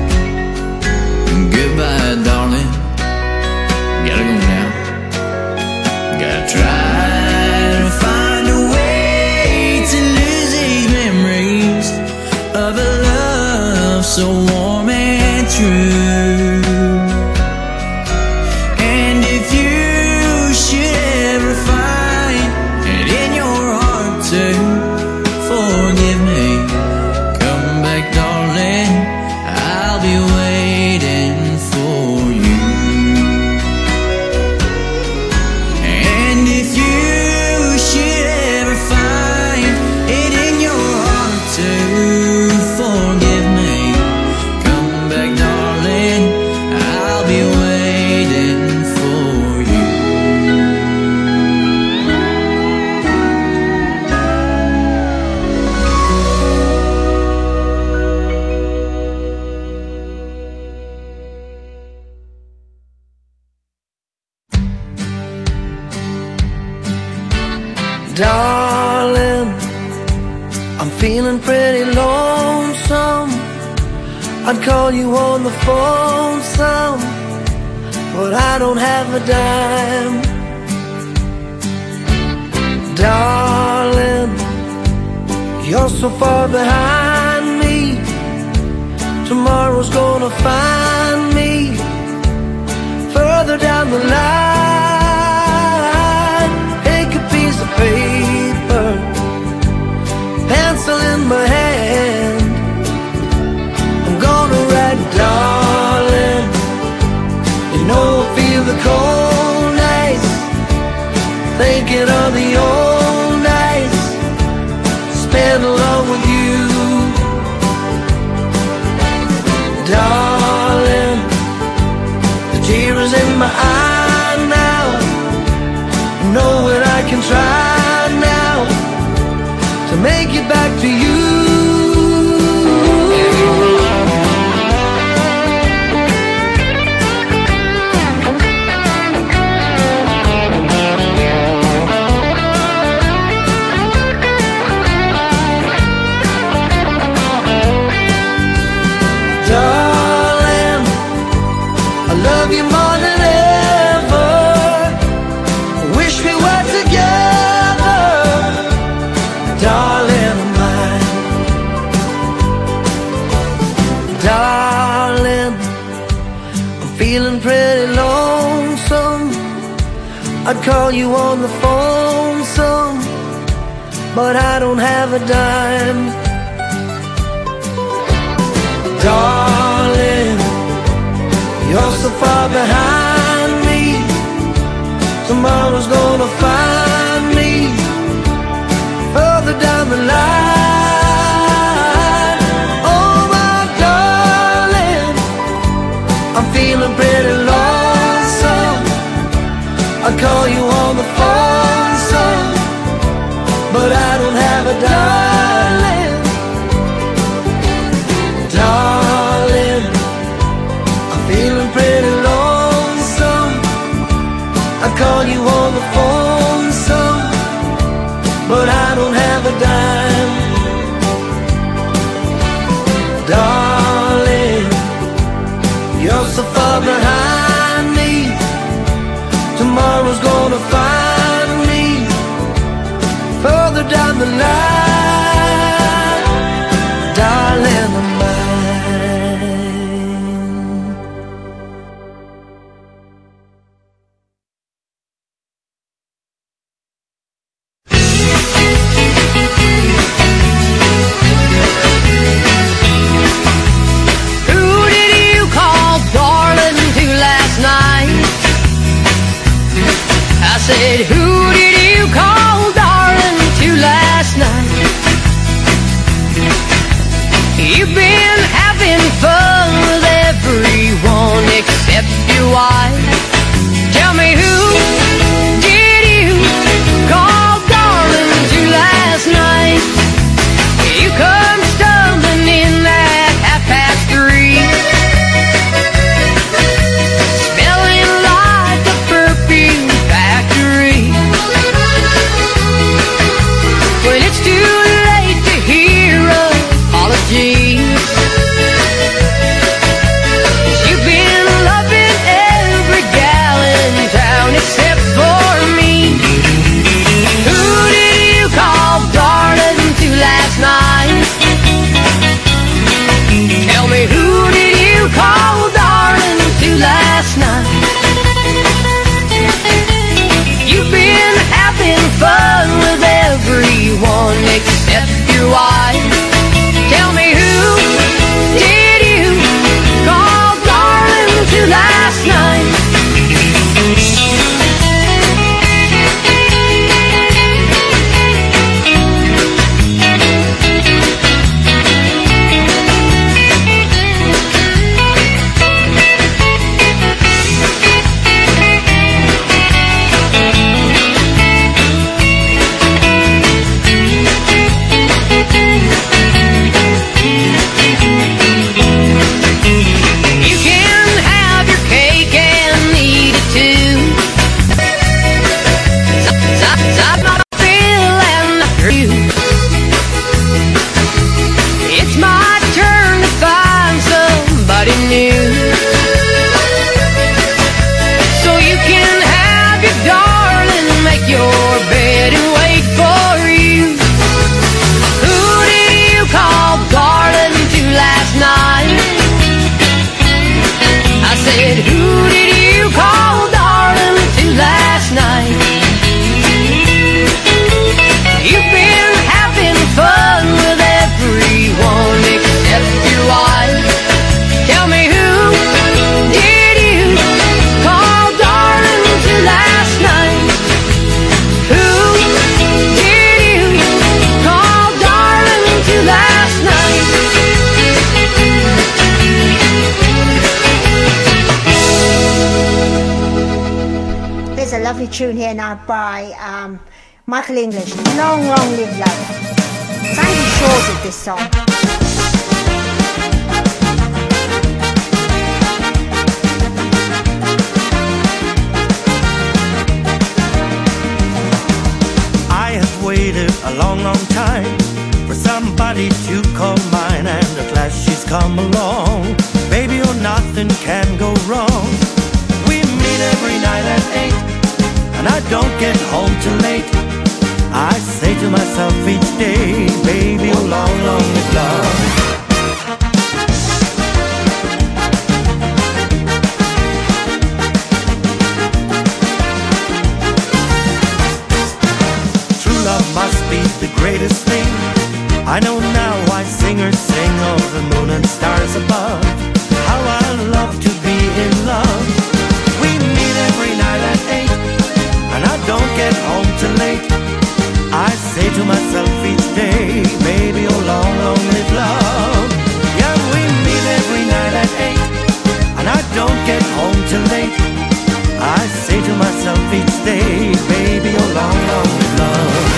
Goodbye, darling, gotta go now. Gotta try to find a way to lose these memories of a love so warm and true. And if you should ever find it in your heart to forgive me, come back, darling, I'll be waiting for you. And if you should ever find it in your heart to forgive me, come back, darling, I'll be waiting for you. Darling, I'm feeling pretty lonesome. I'd call you on the phone some, but I don't have a dime. Darling, you're so far behind me. Tomorrow's gonna find me further further down the line. Take a piece of paper, pencil in my hand. I'm gonna write, darling, you know I feel the cold nights, thinking of the old nights spent alone with you. Darling, the tears in my eye now, know that I can try now to make it back to you. I'd call you on the phone some, but I don't have a dime. Darling, you're so far behind me, tomorrow's gonna find me further down the line. Oh my darling, I'm feeling pretty lonesome. I call you on the phone some, but I don't have a darling. Darling, I'm feeling pretty lonesome. I call you on the phone some, but I don't have a dime. Darling, you're so far behind me, tomorrow's gonna find me further down the line. Darling of Who did you call darling to last night? I said, who did you call darling to last night? You've been having fun with everyone except your wife. Tell me, who did you call darling to last night? You come stumbling in at half past three, smelling like a perfume factory. When it's too late to hear apologies, you've been loving every gal in town except for me. Who did you call darling to last night? Tell me, who did you call darling to last night? You've been having fun with everyone except your wife. Tell me, who did you call darling to last night? lovely tune here now by um, Michael English. Long, long live love. Sandy Shaw did this song. Waited a long, long time for somebody to call mine, and at last she's come along. Baby, oh, nothing can go wrong. We meet every night at eight, and I don't get home till late. I say to myself each day, baby, oh, long, long live love. Must be the greatest thing. I know now why singers sing of the moon and stars above. How I love to be in love. We meet every night at eight, and I don't get home till late. I say to myself each day, baby, oh, long, long live love. Yeah, we meet every night at eight, and I don't get home till late. I say to myself each day, baby, oh, long, long live love.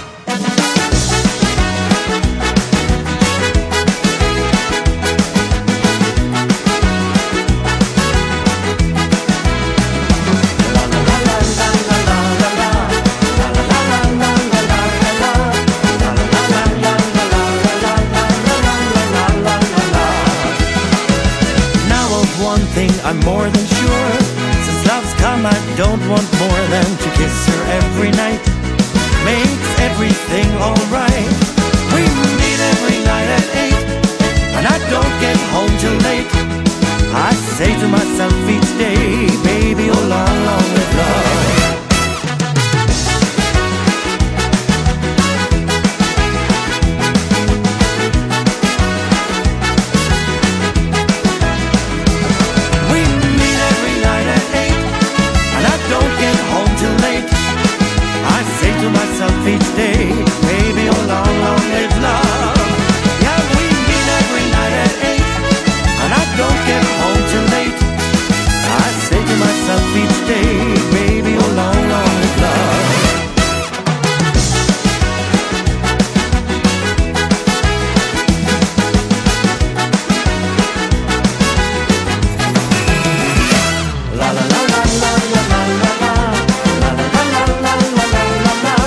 I'm more than sure, since love's come I don't want more than to kiss her every night. Makes everything alright. We meet every night at eight, and I don't get home till late. I say to myself each day, baby, oh, long, long live love. Each day, baby, oh, long, long live love. Yeah, we meet every night at eight, and I don't get home till late. I say to myself each day, baby, oh, long, long live love. La la la la la la la la la la la la la la la la.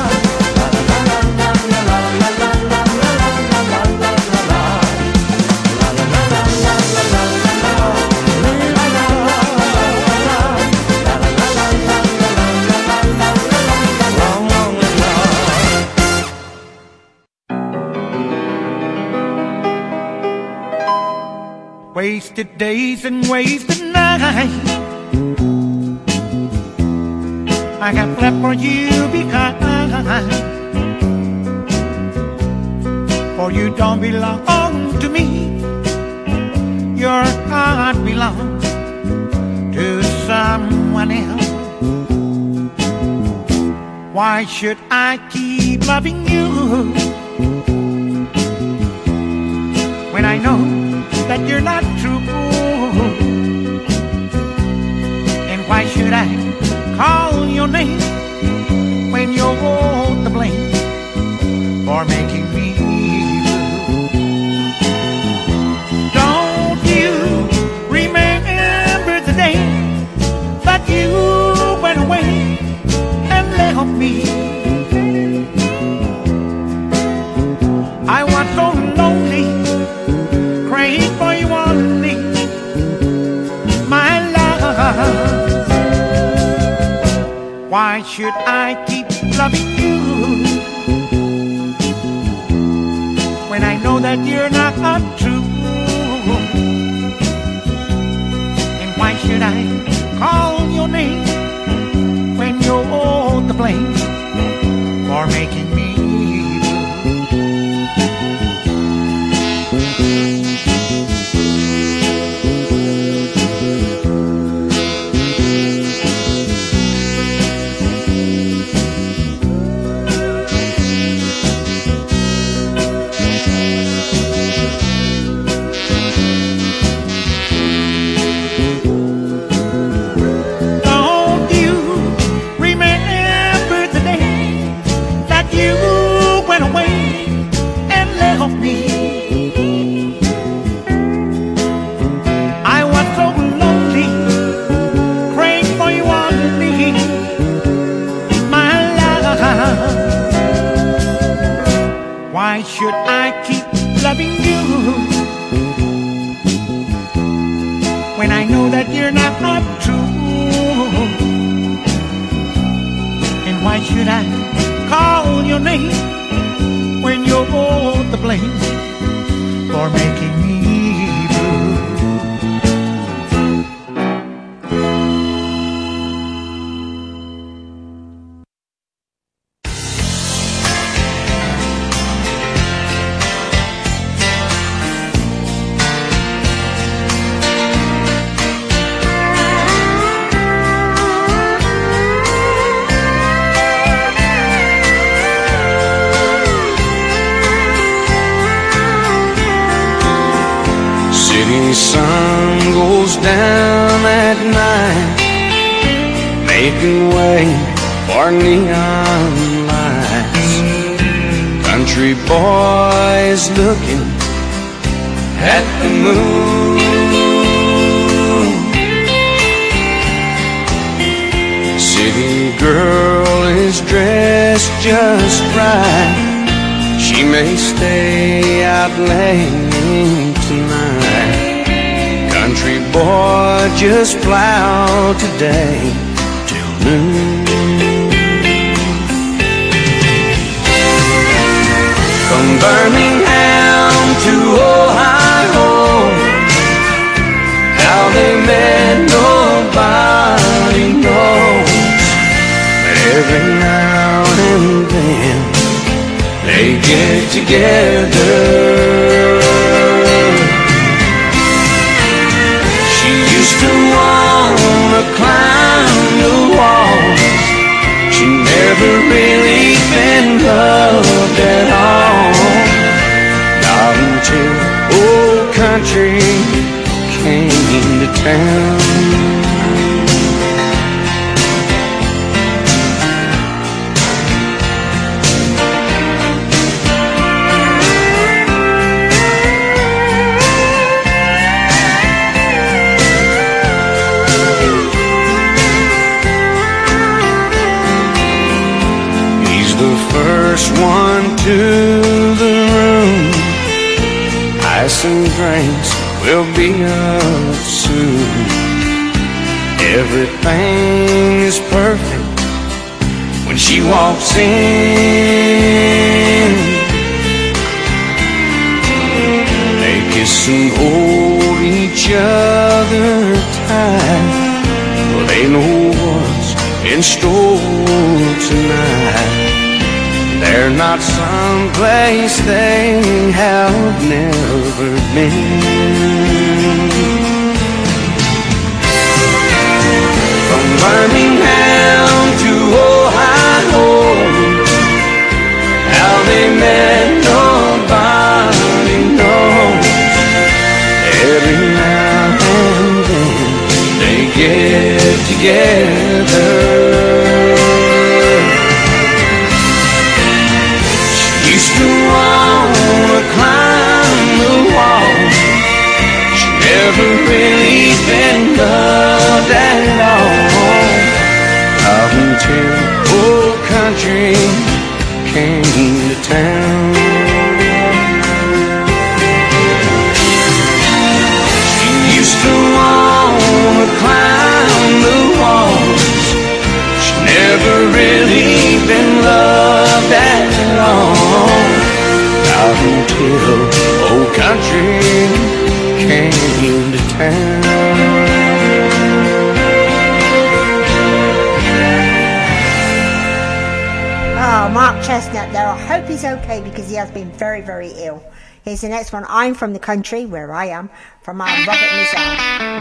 Wasted days and wasted nights I have left for you behind. For you don't belong to me. Your heart belongs to someone else. Why should I keep loving you when I know that you're not true? And why should I call your name when you're to blame for making me blue? Don't you remember the day that you went away and left me? I was so lonely, praying for you only, my love. Why should I keep loving you when I know that you're not true? And why should I call your name when you're to blame for making me Don't you remember keep loving you when I know that you're not true? And why should I call your name when you're the blame for making me blue? City sun goes down at night, making way for neon lights. Country boys looking at the moon. City girl is dressed just right. She may stay out late tonight. Country boy just plow today till noon. From Birmingham to Ohio, how they met nobody knows. But every now and then they get together. She used to wanna climb the walls. She never really been loved at all. Not until old country came to town. First one to the room. Ice and drinks will be up soon. Everything is perfect when she walks in. They kiss and hold each other tight. Well, they know what's in store tonight. They're not someplace they have never been. From Birmingham to Ohio, how they met nobody knows. Every now and then they get together. Used to wanna climb the wall. She never really been loved at all. Not until old country came to town. She used to wanna climb the walls. She never really been loved at all. Not until old country came to town. Oh, Mark Chestnut there. I hope he's okay because he has been very, very ill. Here's the next one. I'm from the country, where I am, from our Robert Mizar.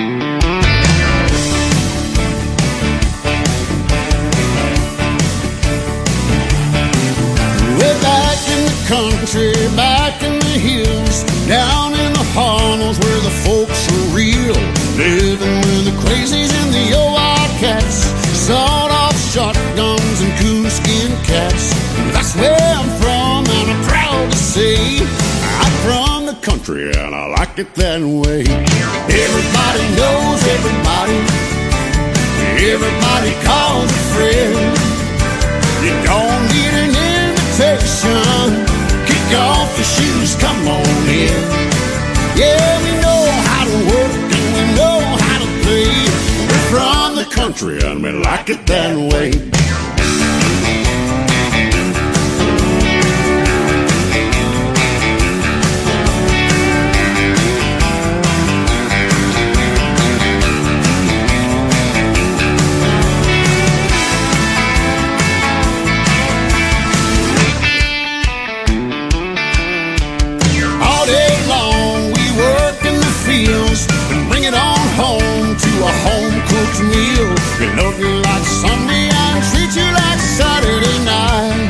Way back in the country, back in the hills, down in the hollows where the folks are real, living with the crazies and the O-I cats, sawed-off shotguns and coonskin cats. That's where I'm from, and I'm proud to say I'm from the country, and I like it that way. Everybody knows everybody, everybody calls a friend. You don't need an invitation, kick off your shoes, come on in. Yeah, we know how to work and we know how to play. We're from the country and we like it that way. A home-cooked meal. You look like Sunday and treat you like Saturday night.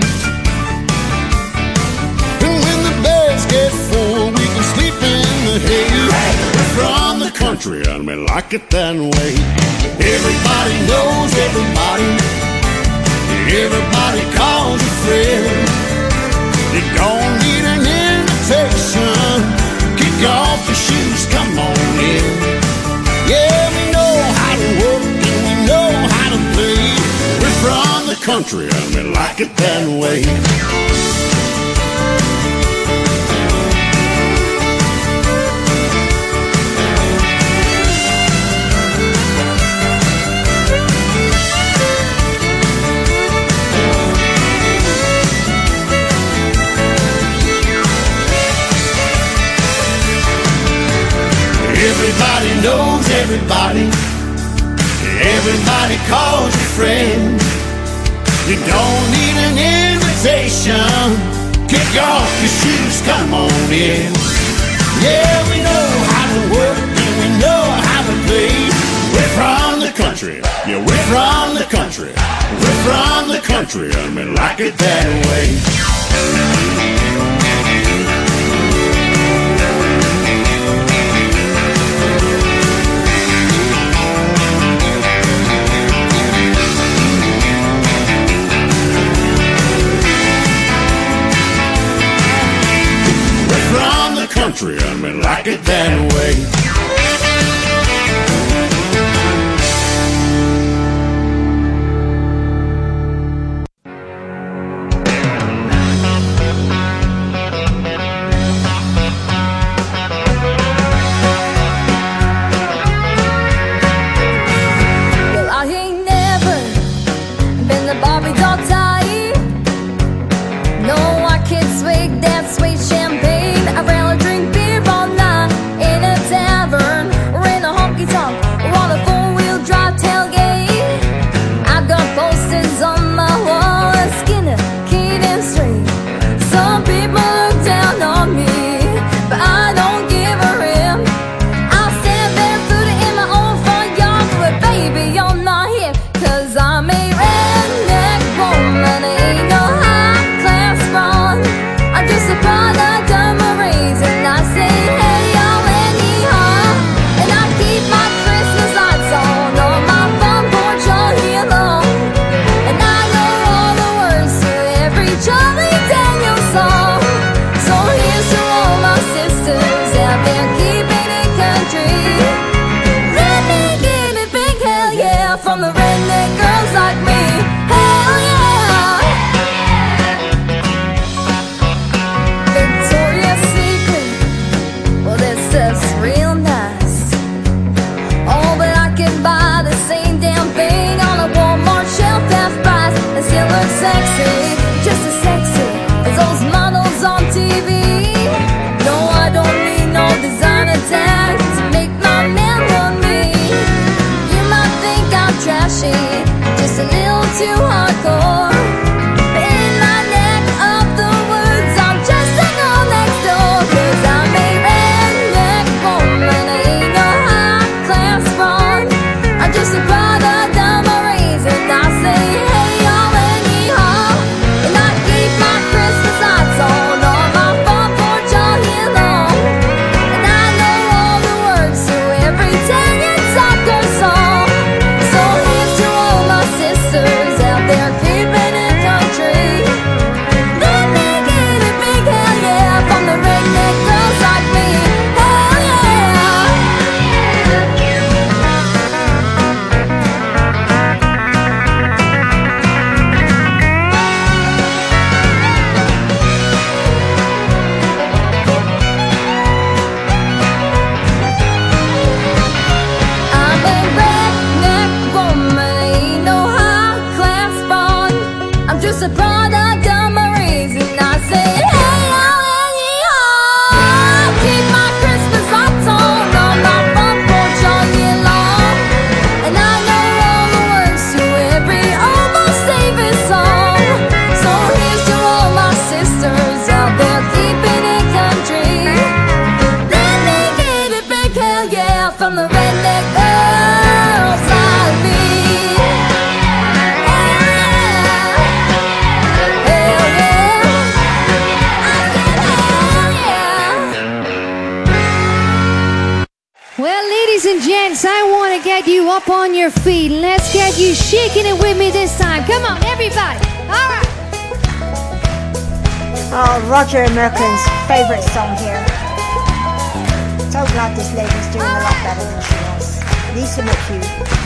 And when the beds get full, we can sleep in the hay. We're from the country and we like it that way. Everybody knows everybody. Everybody calls a friend. You don't need an invitation. Kick off your shoes, come on in. Yeah, we know how to work and we know how to play. We're from the country and we like it that way. Everybody knows everybody. Everybody calls you friend. You don't need an invitation. Kick off your shoes, come on in. Yeah, we know how to work and we know how to play. We're from the country. Yeah, we're from the country. We're from the country and we like it that way. Country and we like it that way. Well, I ain't never been the Barbie doll type. No, I can't swig that sweet champagne. I'd rather drink beer all night in a tavern or in a honky-tonk or on a four-wheel drive tailgate. I've got posters on my wall of Skinner, Kid and Straight. Some people look down on me, but I don't give a rip. I'll stand barefooted in my own front yard with a baby on my hip, 'cause I'm a redneck woman, ain't no high-class broad. I'm just a product of my race, and I say hey y'all anyhow. And I keep my Christmas lights on on my front porch all year long. And I know all the words to every Charlie Daniels song. So here's to all my sisters out there keeping it country. Redneck in it big, hell yeah, from the redneck girls like me. Hell yeah. Victoria's Secret, well this stuff's real nice. Oh, but I can buy the same damn thing on a Walmart shelf half price and still look sexy, just as sexy as those models on T V. No, I don't need no design. from the redneck girls like me. Well, ladies and gents, I want to get you up on your feet. Let's get you shaking it with me this time. Come on, everybody. All right. Oh, Roger Merkin's favourite song here. So glad this lady's doing a lot better than she was. Lisa McHugh.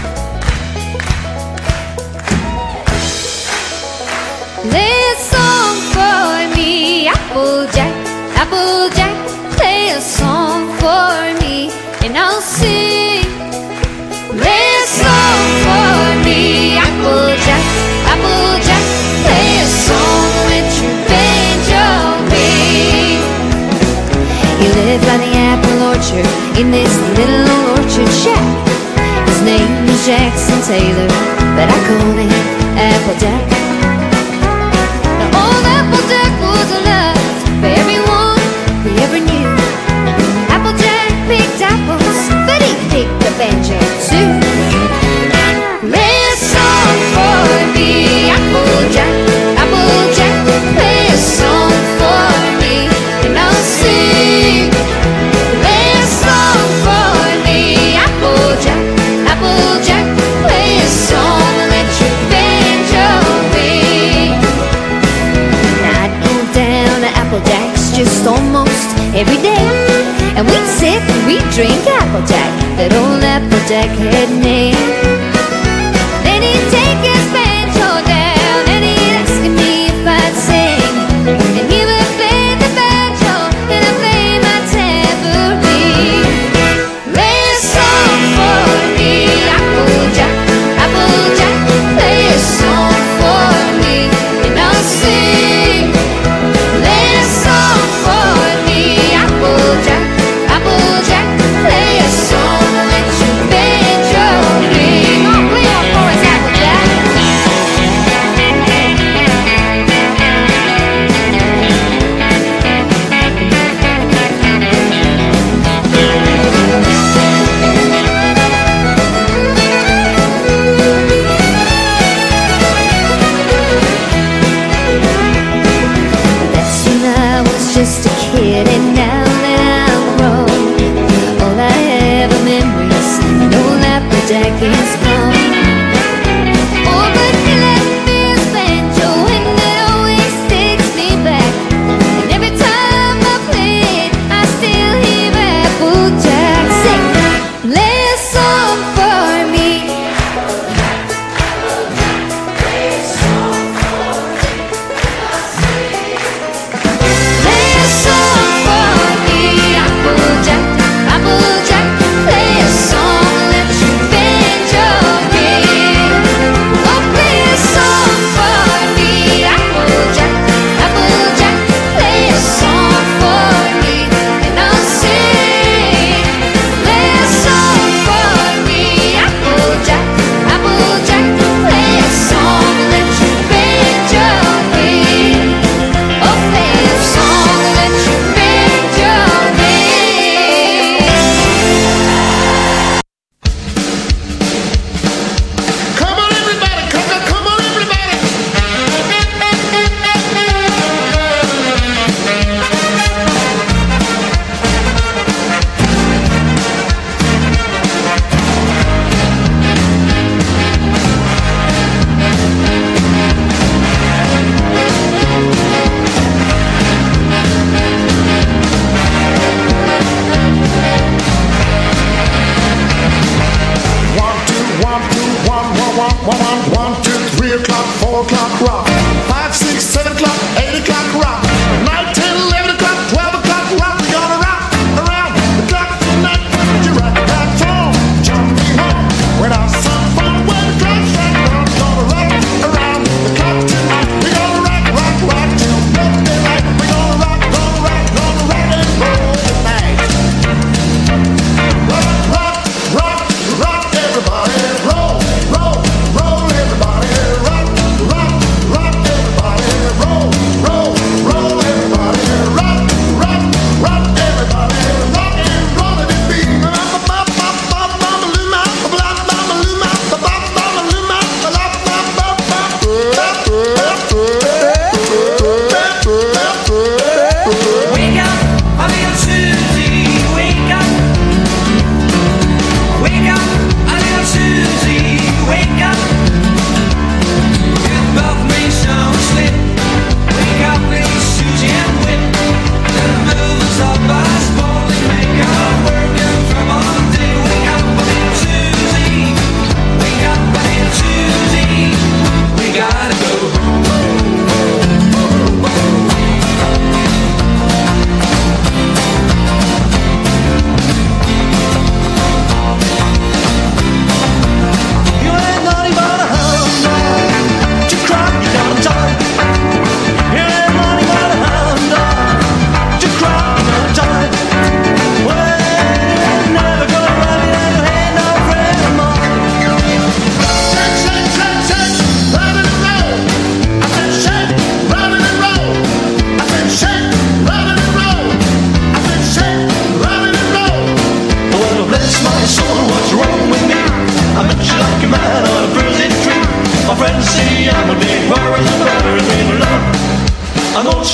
Play a song for me, Applejack, Applejack. Play a song for me, and I'll sing. Play a song for me, Applejack, Applejack. Play a song with your banjo me. You live by the apple orchard in this little old orchard shack. His name is Jackson Taylor, but I call him Applejack. Now old Applejack was loved by everyone we ever knew. Applejack picked apples, but he picked the banjo too. Play a song for me, Applejack, Applejack. Play a song for me, and I'll sing. Play a song for me, Applejack, Applejack. Play a song, let your banjo ring. Now I'd go down to Applejack's just almost every day, and we'd sit and we'd drink Applejack, that old Applejack had named. Then he'd take his banjo down and he'd ask me if I'd sing, and he would play the banjo and I'd play my tambourine. Play a song for me, Applejack, Applejack. Play a song for me, and I'll sing. Play a song for me, Applejack, Applejack. Play a song with your banjo ring.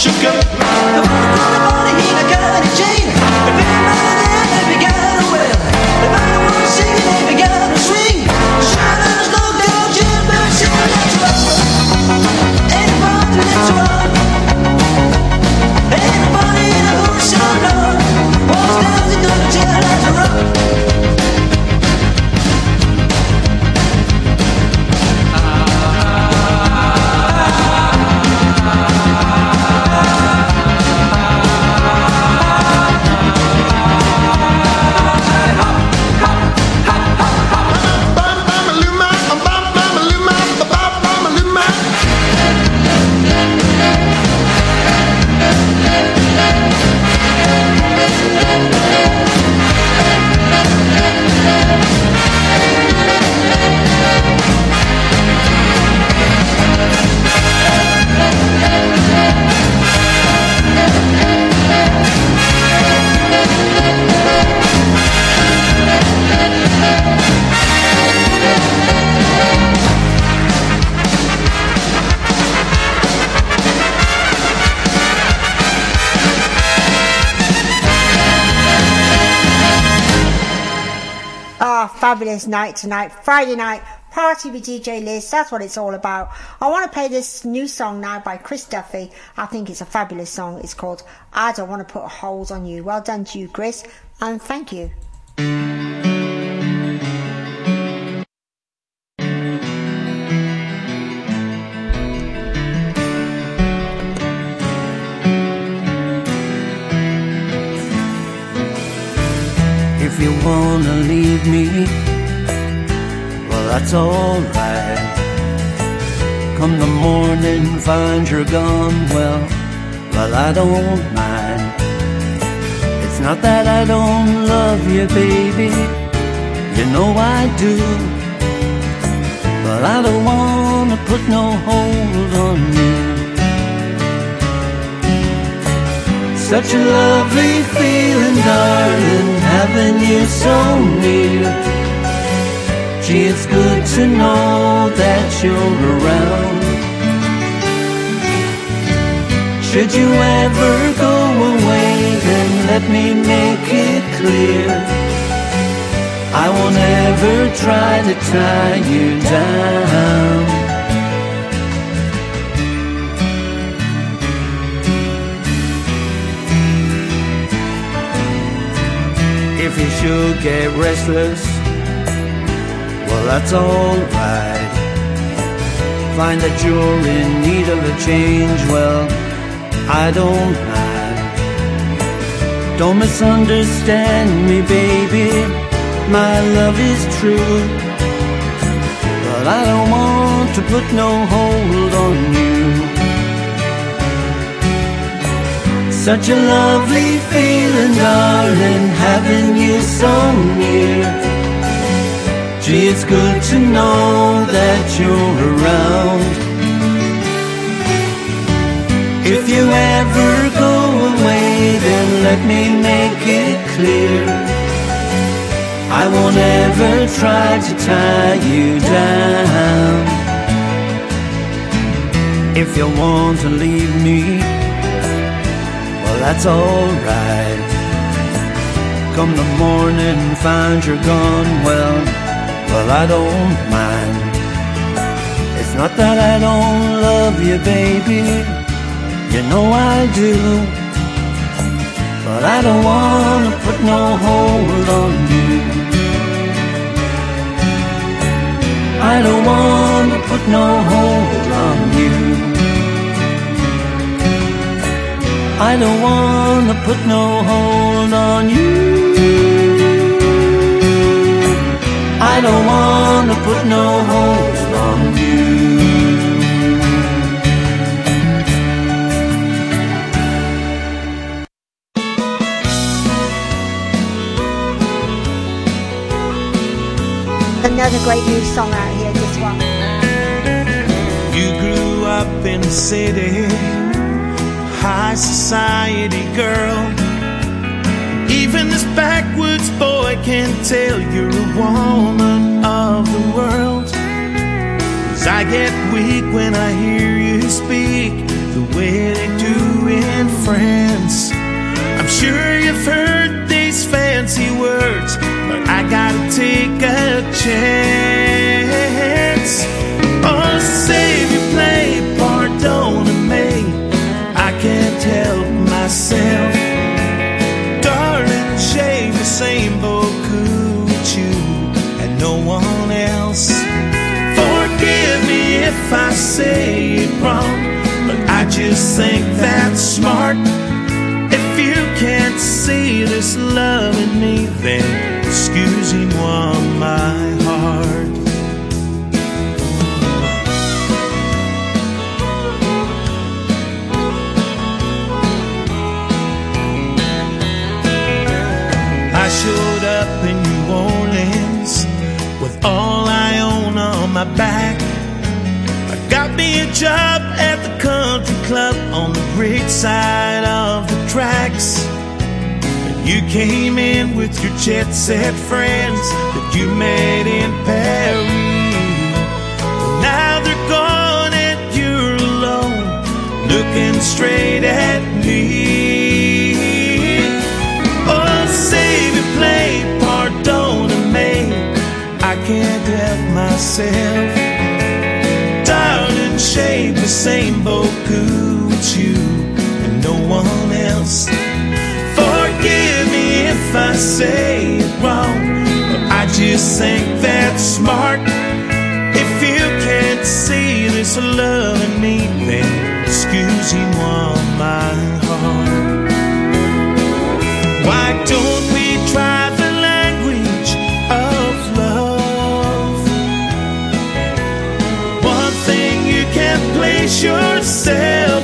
shook up. Everybody here got a chain. Everybody there, they got a well. Everybody wanna sing and they got a swing. Shadows look down, children sing, let's rock. Everybody, let's rock. Everybody in the horse and dog. Walks down the gonna tell let's rock. Fabulous night tonight, Friday night party with D J Liz. That's what it's all about. I want to play this new song now by Chris Duffy. I think it's a fabulous song. It's called I Don't Want to Put Holes on You. Well done to you, Chris, and thank you. If you wanna leave me, well that's alright. Come the morning, find you're gone, well, well I don't mind. It's not that I don't love you, baby, you know I do. But I don't wanna put no hold on you. Such a lovely feeling, darling, having you so near. Gee, it's good to know that you're around. Should you ever go away, then let me make it clear I won't ever try to tie you down. If you should get restless, well that's alright. Find that you're in need of a change, well I don't mind. Don't misunderstand me, baby, my love is true. But I don't want to put no hold on you. Such a lovely feeling, darling, having you so near. Gee, it's good to know that you're around. If you ever go away, then let me make it clear I won't ever try to tie you down. If you want to leave me, well that's alright. Come the morning, find you're gone, well, well I don't mind. It's not that I don't love you, baby, you know I do. But I don't wanna put no hold on you. I don't wanna put no hold on you. I don't wanna put no hold on you. I don't wanna put no hold on you. Another great new song out here, this one. You grew up in the city, high society girl. Even this backwoods boy can tell you're a woman of the world. 'Cause I get weak when I hear you speak the way they do in friends. I'm sure you've heard these fancy words, but I gotta take a chance. Oh, Savior, play pardonne-me, I can't help myself. Darling, share the same beaucoup with you and no one else. Forgive me if I say it wrong, but I just think that's smart. If you can't see this love in me, then excusez-moi my heart. I showed up in New Orleans with all I own on my back. I got me a job at the country club on the great side of the tracks. And you came in with your jet set friends that you met in Paris. Now they're gone and you're alone, looking straight at me. Oh, Savior, play pardonne-me, I can't help myself. Darling, share the same beaucoup with you and no one else. Forgive me if I say it wrong, but I just think that's smart. If you can't see this love in me, then excusez-moi my heart. Why don't we try the language of love? One thing you can place yourself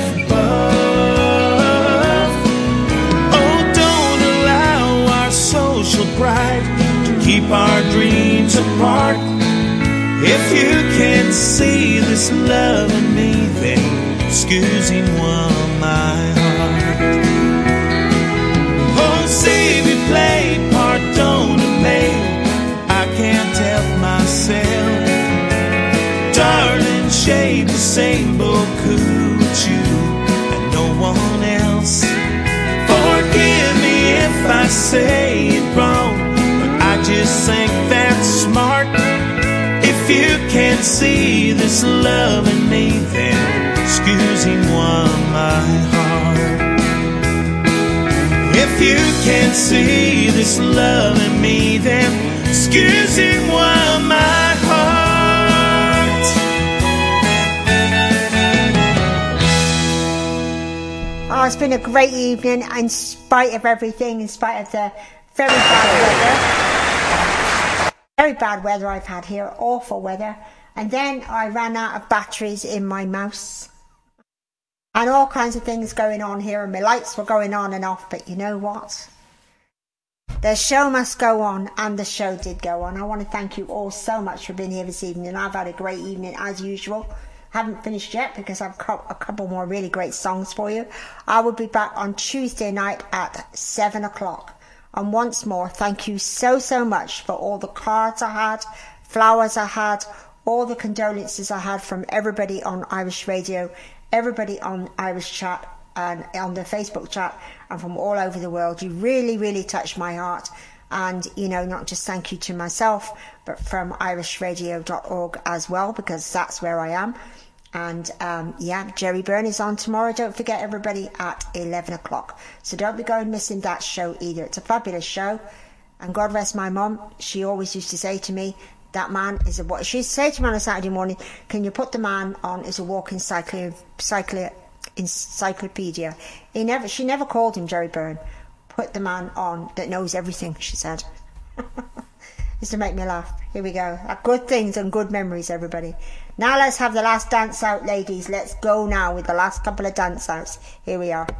above. Oh, don't allow our social pride to keep our dreams apart. If you can't see this love in me, then excusez-moi my heart. Oh, Savior, play pardonne-me, I can't help myself. Darling, share the same beaucoup with you and no one else. Forgive me if I say it wrong, but I just think that's smart. If you can't see this love in me, then excusez-moi my heart. If you can't see this love in me, then excusez-moi my heart. Oh, it's been a great evening in spite of everything, in spite of the very bad weather. Very bad weather I've had here, awful weather. And then I ran out of batteries in my mouse. And all kinds of things going on here, and my lights were going on and off, but you know what? The show must go on, and the show did go on. I want to thank you all so much for being here this evening. I've had a great evening as usual. Haven't finished yet because I've got a couple more really great songs for you. I will be back on Tuesday night at seven o'clock. And once more, thank you so, so much for all the cards I had, flowers I had, all the condolences I had from everybody on Irish Radio, everybody on Irish Chat and on the Facebook chat and from all over the world. You really, really touched my heart. And, you know, not just thank you to myself, but from irish radio dot org as well, because that's where I am. And, um, yeah, Jerry Byrne is on tomorrow. Don't forget, everybody, at eleven o'clock. So don't be going missing that show either. It's a fabulous show. And God rest my mum. She always used to say to me, that man is a... What she used to say to me on a Saturday morning, can you put the man on as a walking cyclo, cyclo, encyclopedia? He never, she never called him Jerry Byrne. Put the man on that knows everything, she said. Just to make me laugh. Here we go. Good things and good memories, everybody. Now let's have the last dance out, ladies. Let's go now with the last couple of dance outs. Here we are.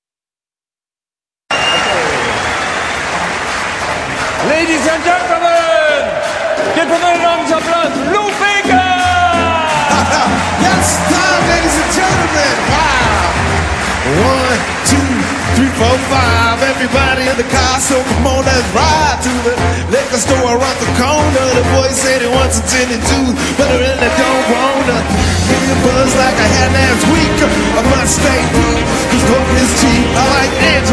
Ladies and gentlemen, give them a round of applause, Lou Bega! Yes, time, ladies and gentlemen. Wow. One, two, three, four, five. Everybody in the car, so come on, let's ride to the liquor store around the corner. The boy said he wants a tin and two, but I really don't wanna. Give me a buzz like I had last week. I must stay deep, cause coke is cheap.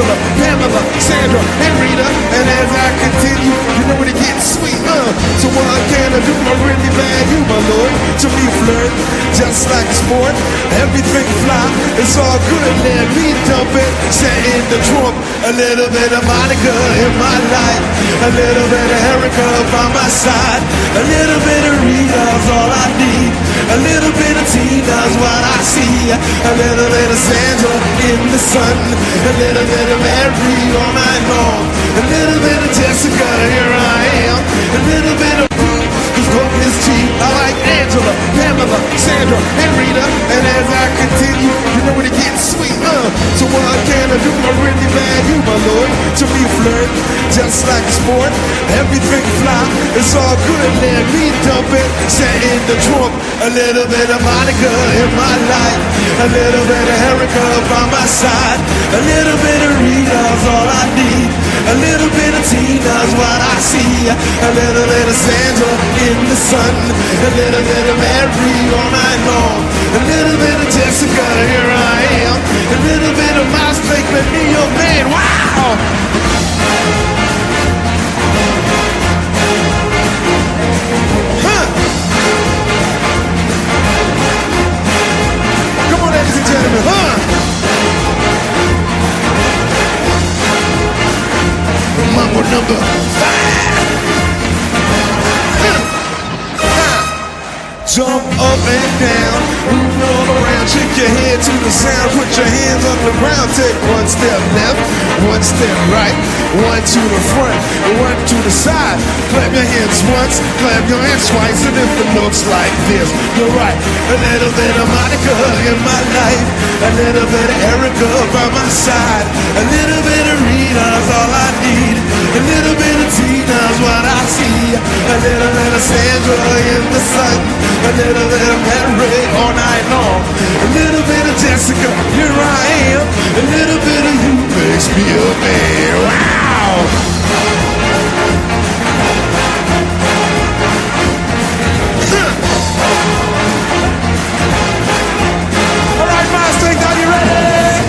Angela, Pamela, Sandra, and Rita. And as I continue, you know when it gets sweet, uh. So what can I do? I really bad you, my lord. To me, flirt, just like sport. Everything fly, it's all good. Let me dump it, set in the trunk. A little bit of Monica in my life, a little bit of Erica by my side, a little bit of Rita's all I need, a little bit of Tina's what I see, a little bit of Sandra in the sun, a little bit of Mary all night long, a little bit of Jessica, here I am, a little bit of Pete, whose coat is cheap. I like Angela, Pamela, Sandra, and Rita. And as I continue, you know when it gets sweet, uh. So what can I do? I really bad you, my lord. To me, flirt, just like sport. Everything fly, it's all good. Let me dump it, set in the trunk. A little bit of Monica in my life, a little bit of Erica by my side, a little bit of Rita's all I need, a little bit of Tina's what I see, a little bit of Sandra in the sun, a little bit of Mary all night long, a little bit of Jessica, here I am, a little bit of Miles Blake, let me your man, wow! Huh! Come on, ladies and gentlemen, huh? Mambo number five. Jump up and down, move all around, shake your head to the sound, put your hands on the ground, take one step left, one step right, one to the front, one to the side, clap your hands once, clap your hands twice, and if it looks like this, you're right, a little bit of Monica in my life, a little bit of Erica by my side, a little bit of Rita's all I need, a little bit of Tina's what I see, a little bit of Sandra in the sun, a little bit of Mary all night long, a little bit of Jessica, here I am, a little bit of you makes me a man. Wow! All right, Master, are you ready?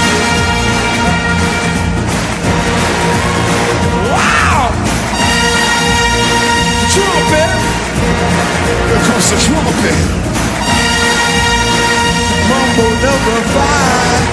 Wow! Trumpet! Here comes the trumpet. Mambo number five.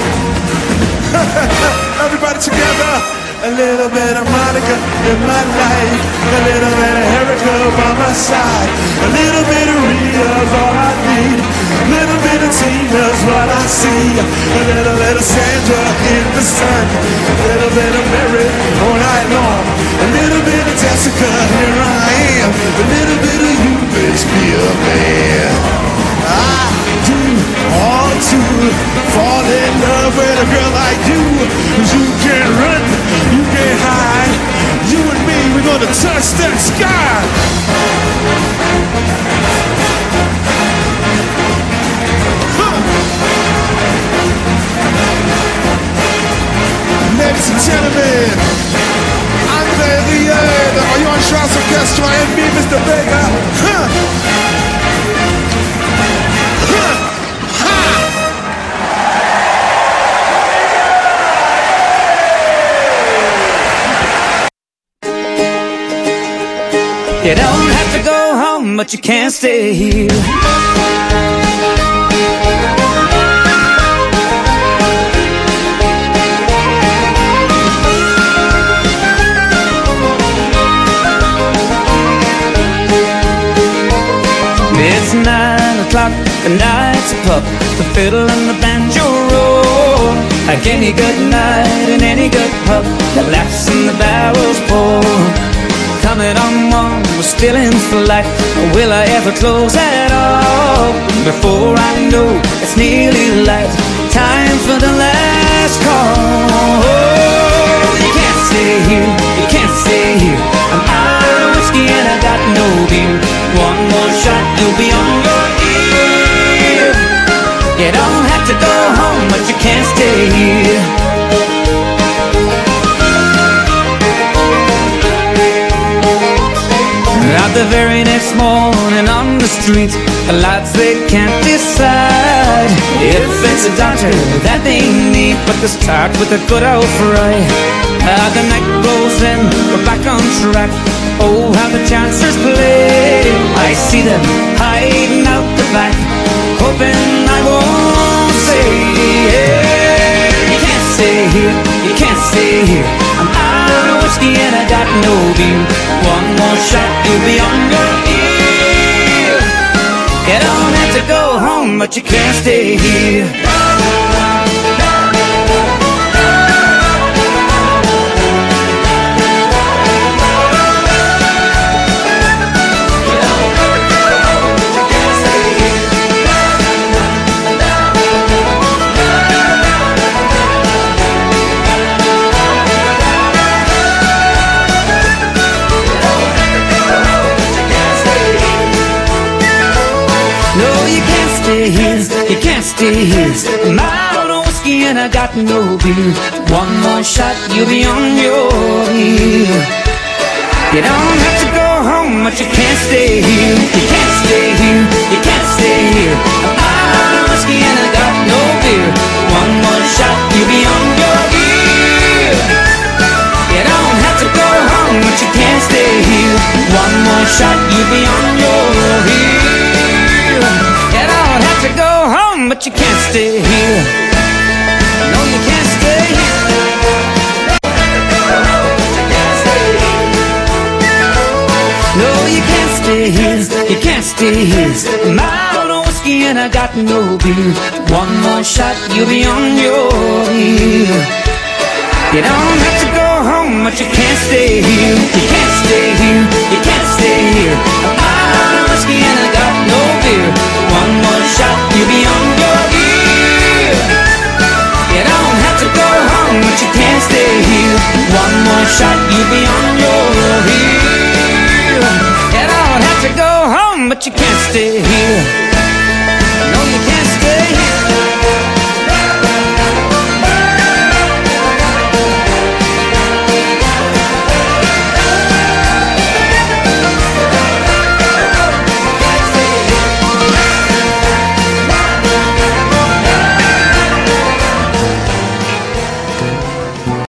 Everybody together. A little bit of Monica in my life, a little bit of Erica by my side, a little bit of Rita's all I need, a little bit of Tina's what I see, a little bit of Sandra in the sun, a little bit of Mary all night long, a little bit of Jessica, here I am, a little bit of you makes me a man. I do want to fall in love with a girl like you, 'cause you can't run, you can't hide, you and me, we're gonna touch that sky. Huh. Ladies and gentlemen, Andre Rieu, the Royal Charles Orchestra, and me, Mister Vega. Huh. You don't have to go home, but you can't stay here. It's nine o'clock, the night's a pup, the fiddle and the banjo roll. Like any good night and any good pup that laughs and the barrels pour. Coming on one, we're still in flight. Will I ever close at all? Before I know, it's nearly light. Time for the last call. Oh, you can't stay here, you can't stay here. I'm out of whiskey and I got no beer. One more shot, you'll be on your ear. You don't have to go home, but you can't stay here. I've But the very next morning on the street, the lads they can't decide if it's a doctor that they need, but to start with a good old fry. As the night rolls in, we're back on track. Oh, how the chancers play. I see them hiding out the back, hoping I won't say, yeah. You can't stay here, you can't stay here. I'm out of whiskey and I got no beer. One more shot, you'll be on your ear. You don't have to go home, but you can't stay here. You can't stay here. I'm out of whiskey and I got no beer. One more shot, you'll be on your ear. You don't have to go home, but you can't stay here. You can't stay here, you can't stay here. I'm out of whiskey and I got no beer. One more shot, you'll be on your ear. You don't have to go home, but you can't stay here. One more shot, you'll be on your ear. You don't have to go home, but you can't stay here. No, you can't stay here. No, you can't stay here. You can't stay here. I'm out of whiskey and I got no beer. One more shot, you'll be on your ear. You don't have to go home, but you can't stay here. You can't stay here. You can't stay here. I'm out of whiskey and I got no beer. One more shot, you'll be on your ear. You don't have to go home, but you can't stay here. One more shot, you'll be on your ear. You don't have to go home, but you can't stay here.